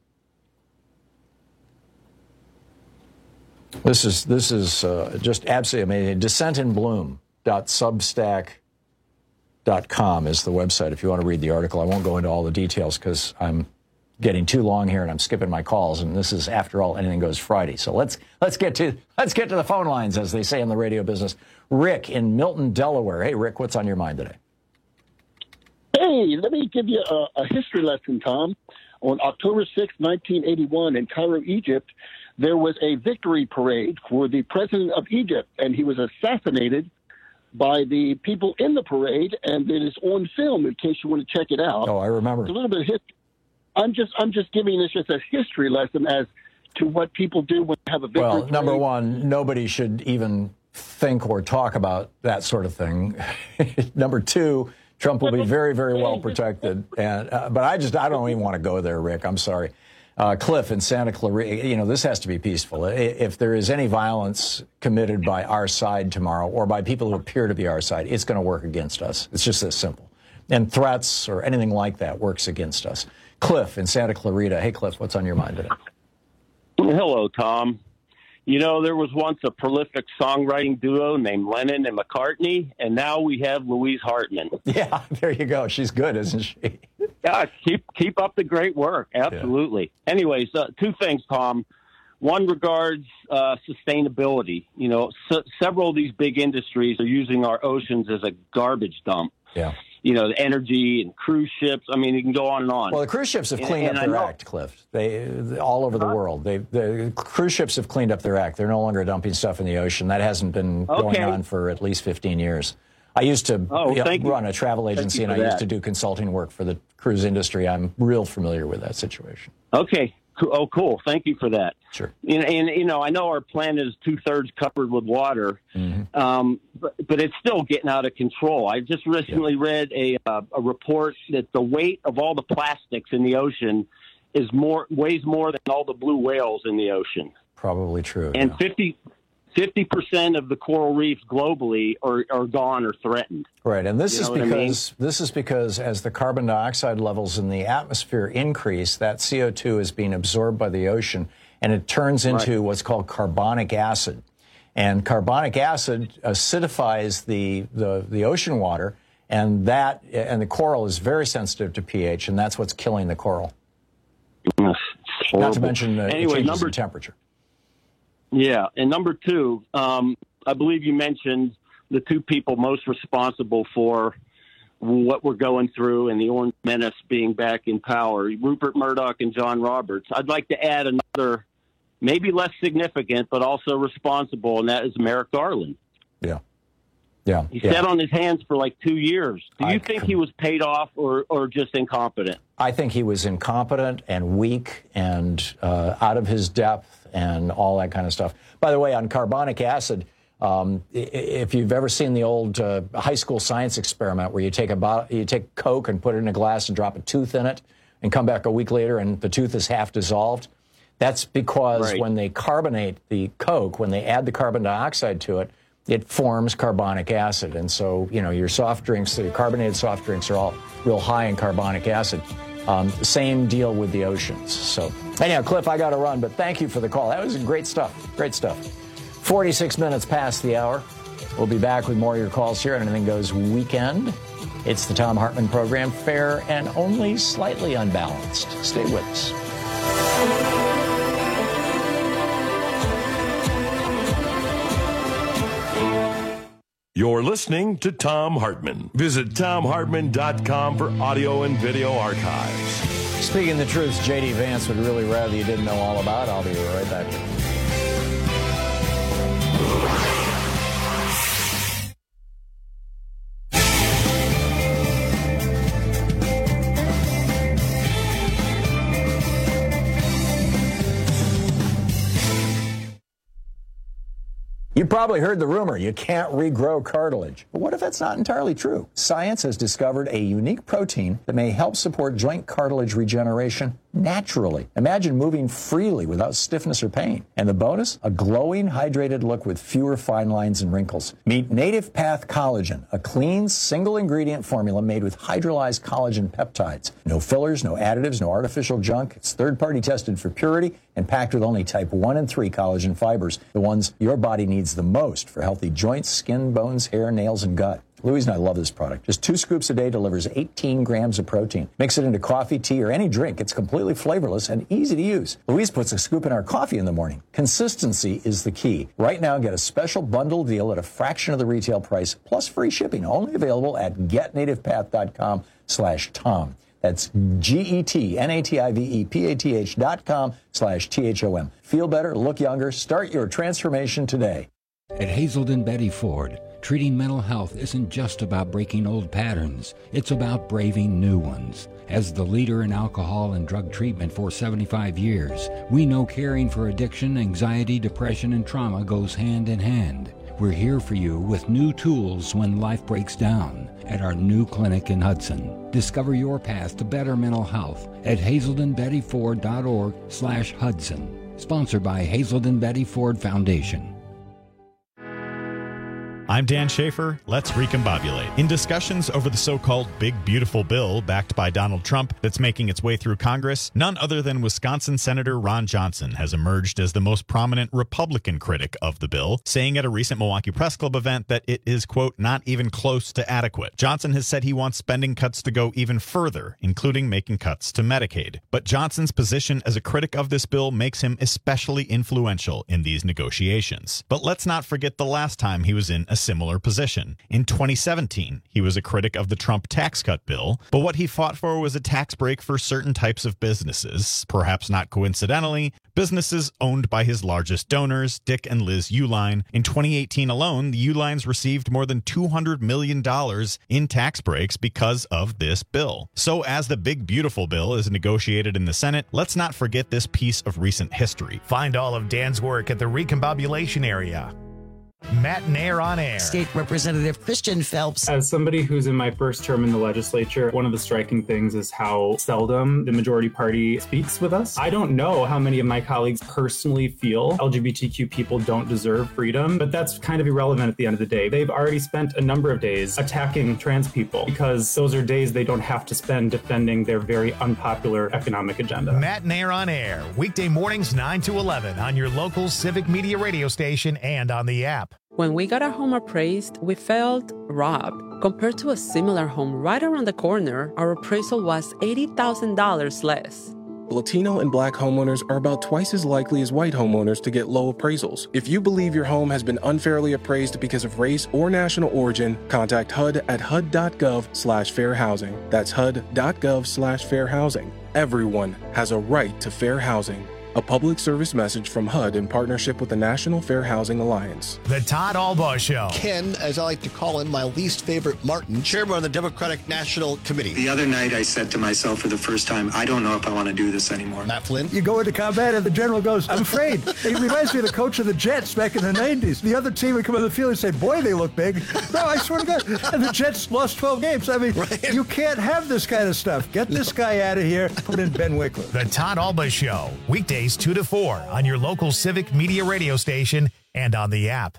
This is this is uh, just absolutely amazing. dissent in bloom dot substack dot com is the website if you want to read the article. I won't go into all the details because I'm getting too long here and I'm skipping my calls. And this is, after all, Anything Goes Friday. So let's let's get to let's get to the phone lines, as they say in the radio business. Rick in Milton, Delaware. Hey, Rick, what's on your mind today? Hey, let me give you a, a history lesson, Tom. On October sixth, nineteen eighty-one, in Cairo, Egypt, there was a victory parade for the president of Egypt, and he was assassinated by the people in the parade, and it is on film in case you want to check it out. Oh, I remember. It's a little bit of history. I'm just I'm just giving this just a history lesson as to what people do when they have a victory Well, parade. number one, nobody should even think or talk about that sort of thing. Number two, Trump will be very, very well protected. And uh, but I just I don't even want to go there, Rick. I'm sorry. Uh, Cliff in Santa Clarita, you know, this has to be peaceful. If there is any violence committed by our side tomorrow or by people who appear to be our side, it's going to work against us. It's just this simple. And threats or anything like that works against us. Cliff in Santa Clarita. Hey, Cliff, what's on your mind today? Hello, Tom. You know, there was once a prolific songwriting duo named Lennon and McCartney, and now we have Louise Hartman. Yeah, there you go. She's good, isn't she? Yeah, keep keep up the great work. Absolutely. Yeah. Anyways, uh, two things, Tom. One regards uh, sustainability. You know, se- several of these big industries are using our oceans as a garbage dump. Yeah. You know, the energy and cruise ships. I mean, you can go on and on. Well, the cruise ships have cleaned and, up and their know, act, Cliff. They, they all over the huh? world. They, the cruise ships have cleaned up their act. They're no longer dumping stuff in the ocean. That hasn't been okay. going on for at least fifteen years. I used to oh, you know, thank run you. a travel agency, and I that. used to do consulting work for the cruise industry. I'm real familiar with that situation. Okay. Oh, cool. Thank you for that. Sure. And, and you know, I know our planet is two-thirds covered with water, mm-hmm. um, but, but it's still getting out of control. I just recently yeah. read a, uh, a report that the weight of all the plastics in the ocean is more weighs more than all the blue whales in the ocean. Probably true. And yeah. fifty fifty percent of the coral reefs globally are, are gone or threatened. Right, and this you is because I mean? this is because as the carbon dioxide levels in the atmosphere increase, that C O two is being absorbed by the ocean, and it turns into right. what's called carbonic acid. And carbonic acid acidifies the, the, the ocean water, and that and the coral is very sensitive to pH, and that's what's killing the coral. Not to mention uh, anyway, changes number in temperature. Yeah, and number two, um, I believe you mentioned the two people most responsible for what we're going through and the Orange Menace being back in power, Rupert Murdoch and John Roberts. I'd like to add another, maybe less significant, but also responsible, and that is Merrick Garland. Yeah. Yeah. He yeah. sat on his hands for like two years. Do you I think can... he was paid off or, or just incompetent? I think he was incompetent and weak and uh, out of his depth and all that kind of stuff. By the way, on carbonic acid, um, if you've ever seen the old uh, high school science experiment where you take a bottle, you take Coke and put it in a glass and drop a tooth in it and come back a week later and the tooth is half dissolved, that's because right. when they carbonate the Coke, when they add the carbon dioxide to it, it forms carbonic acid. And so, you know, your soft drinks, the carbonated soft drinks are all real high in carbonic acid. Um, same deal with the oceans. So anyhow, Cliff, I got to run, but thank you for the call. That was great stuff. Great stuff. forty-six minutes past the hour. We'll be back with more of your calls here on Anything Goes Weekend. It's the Thom Hartmann program, fair and only slightly unbalanced. Stay with us. You're listening to Thom Hartmann. Visit Thom Hartmann dot com for audio and video archives. Speaking the truth, J D Vance would really rather you didn't know all about. I'll be right back. You probably heard the rumor you can't regrow cartilage. But what if that's not entirely true? Science has discovered a unique protein that may help support joint cartilage regeneration naturally. Imagine moving freely without stiffness or pain. And the bonus? A glowing, hydrated look with fewer fine lines and wrinkles. Meet Native Path Collagen, a clean, single-ingredient formula made with hydrolyzed collagen peptides. No fillers, no additives, no artificial junk. It's third-party tested for purity and packed with only type one and three collagen fibers, the ones your body needs the most for healthy joints, skin, bones, hair, nails, and gut. Louise and I love this product. Just two scoops a day delivers eighteen grams of protein. Mix it into coffee, tea, or any drink. It's completely flavorless and easy to use. Louise puts a scoop in our coffee in the morning. Consistency is the key. Right now, get a special bundle deal at a fraction of the retail price, plus free shipping, only available at get native path dot com slash Tom. That's G-E-T-N-A-T-I-V-E-P-A-T-H dot com slash T-H-O-M. Feel better, look younger, start your transformation today. At Hazelden Betty Ford, treating mental health isn't just about breaking old patterns. It's about braving new ones. As the leader in alcohol and drug treatment for seventy-five years, we know caring for addiction, anxiety, depression, and trauma goes hand in hand. We're here for you with new tools when life breaks down at our new clinic in Hudson. Discover your path to better mental health at hazelden betty ford dot org slash Hudson. Sponsored by Hazelden Betty Ford Foundation. I'm Dan Schaefer. Let's recombobulate. In discussions over the so-called Big Beautiful Bill backed by Donald Trump that's making its way through Congress, none other than Wisconsin Senator Ron Johnson has emerged as the most prominent Republican critic of the bill, saying at a recent Milwaukee Press Club event that it is, quote, not even close to adequate. Johnson has said he wants spending cuts to go even further, including making cuts to Medicaid. But Johnson's position as a critic of this bill makes him especially influential in these negotiations. But let's not forget the last time he was in a similar position. In twenty seventeen, he was a critic of the Trump tax cut bill, but what he fought for was a tax break for certain types of businesses, perhaps not coincidentally, businesses owned by his largest donors, Dick and Liz Uihlein. In twenty eighteen alone, the Uihleins received more than two hundred million dollars in tax breaks because of this bill. So as the Big Beautiful Bill is negotiated in the Senate, let's not forget this piece of recent history. Find all of Dan's work at the Recombobulation Area. Matt Nair on air. State Representative Christian Phelps. As somebody who's in my first term in the legislature, one of the striking things is how seldom the majority party speaks with us. I don't know how many of my colleagues personally feel L G B T Q people don't deserve freedom, but that's kind of irrelevant at the end of the day. They've already spent a number of days attacking trans people because those are days they don't have to spend defending their very unpopular economic agenda. Matt Nair on air, weekday mornings nine to eleven on your local Civic Media radio station and on the app. When we got our home appraised, we felt robbed. Compared to a similar home right around the corner, our appraisal was eighty thousand dollars less. Latino and Black homeowners are about twice as likely as white homeowners to get low appraisals. If you believe your home has been unfairly appraised because of race or national origin, contact H U D at H U D dot gov slash fair housing. That's H U D dot gov slash fair housing. Everyone has a right to fair housing. A public service message from H U D in partnership with the National Fair Housing Alliance. The Todd Albaugh Show. Ken, as I like to call him, my least favorite Martin, chairman of the Democratic National Committee. The other night I said to myself for the first time, I don't know if I want to do this anymore. Matt Flynn. You go into combat and the general goes, I'm afraid. It reminds me of the coach of the Jets back in the nineties. The other team would come on the field and say, boy, they look big. No, I swear to God. And the Jets lost twelve games. I mean, right. You can't have this kind of stuff. Get this guy out of here. Put in Ben Wickler. The Todd Albaugh Show. Weekdays two to four on your local Civic Media radio station and on the app.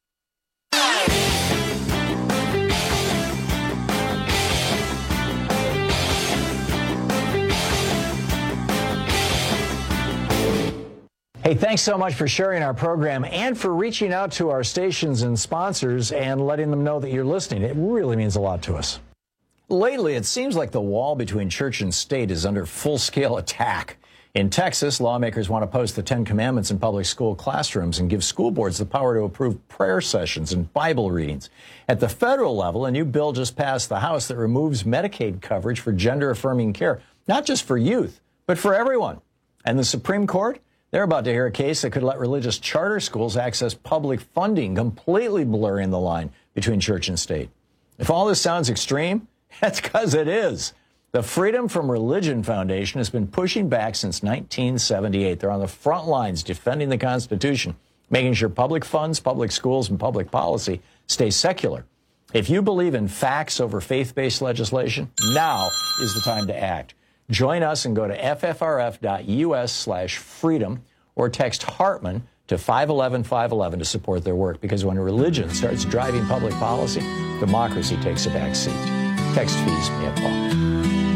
Hey, thanks so much for sharing our program and for reaching out to our stations and sponsors and letting them know that you're listening. It really means a lot to us. Lately, it seems like the wall between church and state is under full-scale attack. In Texas, lawmakers want to post the Ten Commandments in public school classrooms and give school boards the power to approve prayer sessions and Bible readings. At the federal level, a new bill just passed the House that removes Medicaid coverage for gender-affirming care, not just for youth, but for everyone. And the Supreme Court? They're about to hear a case that could let religious charter schools access public funding, completely blurring the line between church and state. If all this sounds extreme, that's because it is. The Freedom from Religion Foundation has been pushing back since nineteen seventy-eight. They're on the front lines defending the Constitution, making sure public funds, public schools, and public policy stay secular. If you believe in facts over faith-based legislation, now is the time to act. Join us and go to f f r f dot u s slash freedom or text Hartman to five one one five one one to support their work, because when religion starts driving public policy, democracy takes a back seat. Text fees may apply.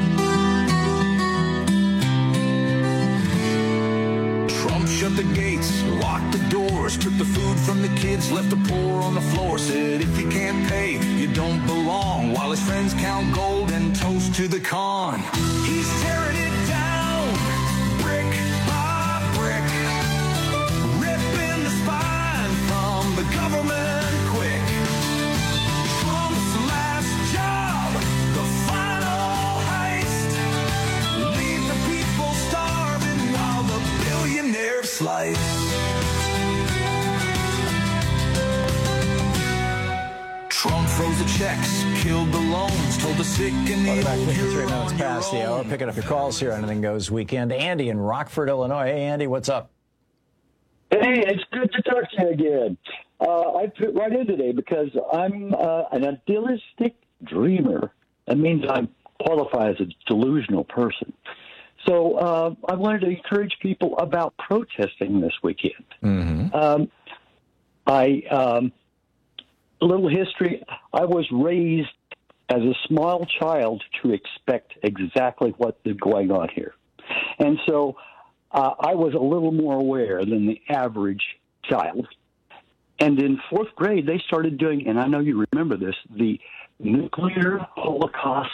Trump shut the gates, locked the doors, took the food from the kids, left the poor on the floor, said if you can't pay, you don't belong, while his friends count gold and toast to the con. He's tearing it down, brick by brick, ripping the spine from the government quick. Trump's last job, the final heist, leave the people starving while the billionaires slice. Trump froze the checks, killed the loans, told the sick and the old fifty-three minutes past the hour. Picking up your calls here on Anything Goes Weekend. Andy in Rockford, Illinois. Hey, Andy, what's up? Hey, it's good to talk to you again. Uh, I put right in today because I'm uh, an idealistic dreamer. That means I qualify as a delusional person. So uh, I wanted to encourage people about protesting this weekend. Mm-hmm. Um, I um, a little history. I was raised as a small child to expect exactly what is going on here, and so uh, I was a little more aware than the average child. And in fourth grade, they started doing, and I know you remember this, the nuclear Holocaust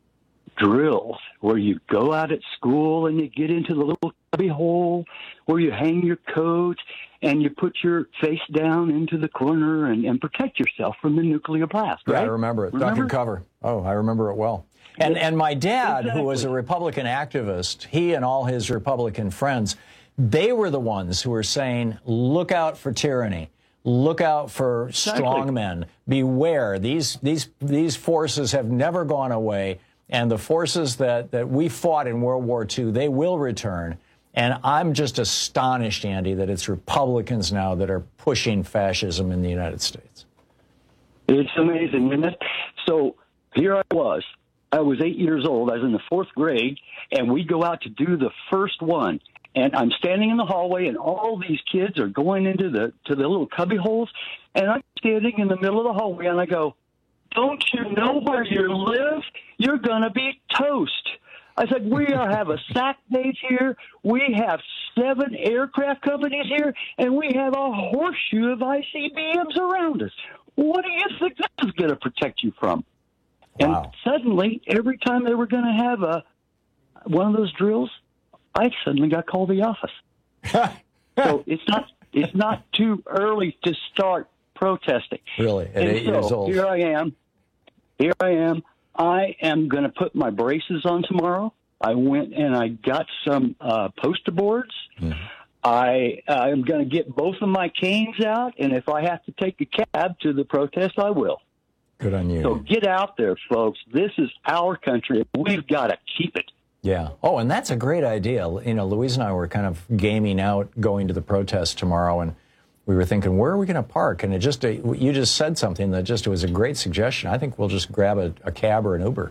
drills, where you go out at school and you get into the little cubby hole where you hang your coat and you put your face down into the corner and, and protect yourself from the nuclear blast, right? Yeah, I remember it. Remember? Duck and cover. Oh, I remember it well. And and my dad, exactly. who was a Republican activist, he and all his Republican friends, they were the ones who were saying, look out for tyranny. Look out for strong men. Beware. These these these forces have never gone away. And the forces that, that we fought in World War Two, they will return. And I'm just astonished, Andy, that it's Republicans now that are pushing fascism in the United States. It's amazing, isn't it? So here I was. I was eight years old. I was in the fourth grade, and we go out to do the first one. And I'm standing in the hallway, and all these kids are going into the to the little cubby holes. And I'm standing in the middle of the hallway, and I go, don't you know where you live? You're going to be toast. I said, we are, have a sack base here. We have seven aircraft companies here, and we have a horseshoe of I C B Ms around us. What do you think this is going to protect you from? Wow. And suddenly, every time they were going to have a one of those drills, I suddenly got called to the office. So it's not it's not too early to start protesting. Really, at and eight so years old. Here I am. Here I am. I am going to put my braces on tomorrow. I went and I got some uh, poster boards. Mm-hmm. I I'm going to get both of my canes out, and if I have to take a cab to the protest, I will. Good on you. So get out there, folks. This is our country. We've got to keep it. Yeah. Oh, and that's a great idea. You know, Louise and I were kind of gaming out going to the protest tomorrow, and we were thinking, where are we going to park? And it just, uh, you just said something that just was a great suggestion. I think we'll just grab a, a cab or an Uber.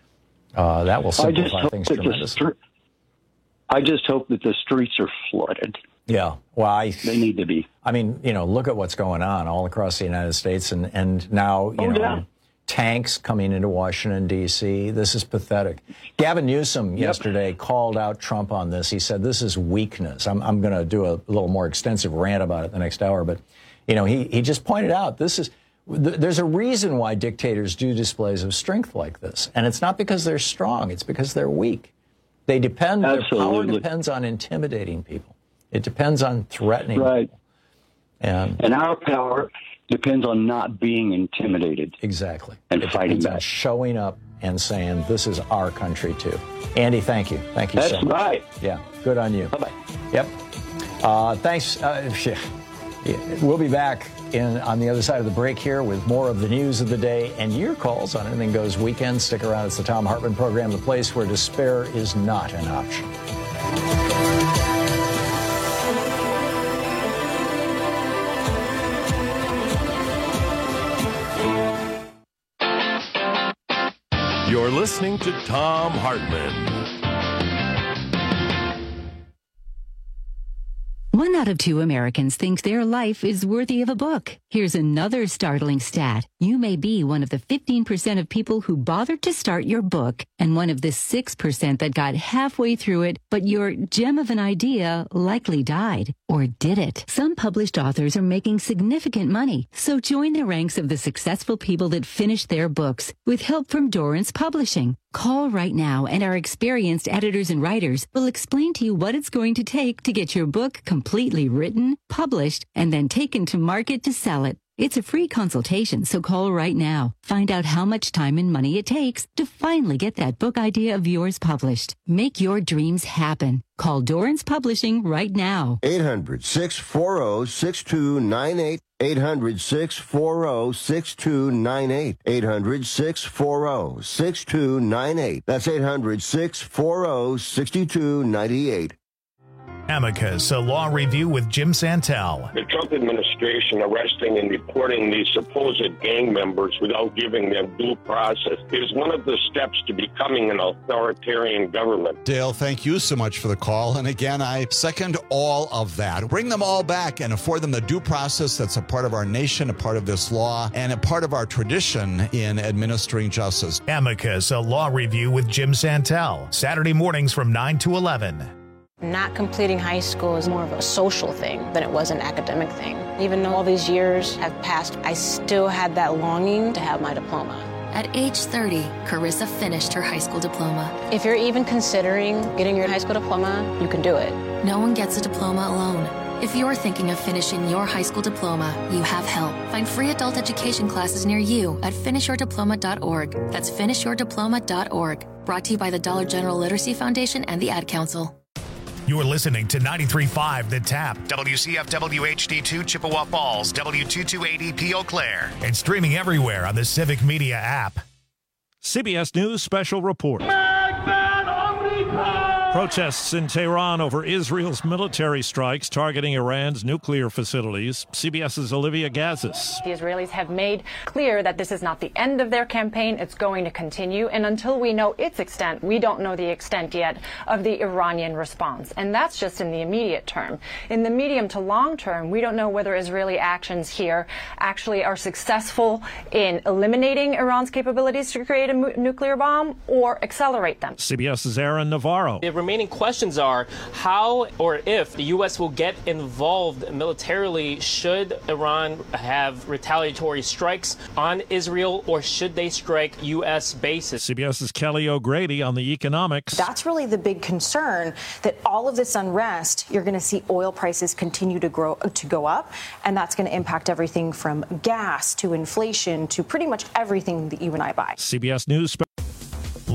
Uh, that will simplify things tremendously. Str- I just hope that the streets are flooded. Yeah. Well, I, they need to be. I mean, you know, look at what's going on all across the United States, and, and now, you oh, know, yeah. tanks coming into Washington, D C This is pathetic. Gavin Newsom yep. yesterday called out Trump on this. He said this is weakness. I'm, I'm going to do a little more extensive rant about it the next hour. But, you know, he, he just pointed out this is th- there's a reason why dictators do displays of strength like this. And it's not because they're strong. It's because they're weak. They depend, Absolutely. Their power depends on intimidating people. It depends on threatening right. people. And, and our power depends on not being intimidated. Exactly. And it fighting back. On showing up and saying, this is our country, too. Andy, thank you. Thank you That's so much. That's right. Yeah, good on you. Bye-bye. Yep. Uh, thanks. Uh, we'll be back in on the other side of the break here with more of the news of the day and your calls on Anything Goes Weekend. Stick around. It's the Thom Hartmann Program, the place where despair is not an option. You're listening to Thom Hartmann. One out of two Americans thinks their life is worthy of a book. Here's another startling stat. You may be one of the fifteen percent of people who bothered to start your book and one of the six percent that got halfway through it, but your gem of an idea likely died. Or did it? Some published authors are making significant money, so join the ranks of the successful people that finished their books with help from Dorrance Publishing. Call right now and our experienced editors and writers will explain to you what it's going to take to get your book completely written, published, and then taken to market to sell it. It's a free consultation, so call right now. Find out how much time and money it takes to finally get that book idea of yours published. Make your dreams happen. Call Dorrance Publishing right now. eight hundred, six four zero, six two nine eight. eight hundred, six four zero, six two nine eight. eight hundred, six four zero, six two nine eight. That's eight hundred, six four zero, six two nine eight. Amicus, a law review with Jim Santel. The Trump administration arresting and deporting these supposed gang members without giving them due process is one of the steps to becoming an authoritarian government. Dale, thank you so much for the call. And again, I second all of that. Bring them all back and afford them the due process that's a part of our nation, a part of this law, and a part of our tradition in administering justice. Amicus, a law review with Jim Santel. Saturday mornings from nine to eleven. Not completing high school is more of a social thing than it was an academic thing. Even though all these years have passed, I still had that longing to have my diploma. At age thirty, Carissa finished her high school diploma. If you're even considering getting your high school diploma, you can do it. No one gets a diploma alone. If you're thinking of finishing your high school diploma, you have help. Find free adult education classes near you at finish your diploma dot org. That's finish your diploma dot org. Brought to you by the Dollar General Literacy Foundation and the Ad Council. You're listening to ninety-three point five The Tap, W C F W H D two Chippewa Falls, W two two eight E P Eau Claire, and streaming everywhere on the Civic Media app. C B S News Special Report. Protests in Tehran over Israel's military strikes targeting Iran's nuclear facilities. CBS's Olivia Gazis. The Israelis have made clear that this is not the end of their campaign. It's going to continue. And until we know its extent, we don't know the extent yet of the Iranian response. And that's just in the immediate term. In the medium to long term, we don't know whether Israeli actions here actually are successful in eliminating Iran's capabilities to create a mu- nuclear bomb or accelerate them. CBS's Aaron Navarro. The remaining questions are how or if the U S will get involved militarily should Iran have retaliatory strikes on Israel, or should they strike U S bases. CBS's Kelly O'Grady on the economics. That's really the big concern, that all of this unrest, you're going to see oil prices continue to grow to go up, and that's going to impact everything from gas to inflation to pretty much everything that you and I buy. C B S News.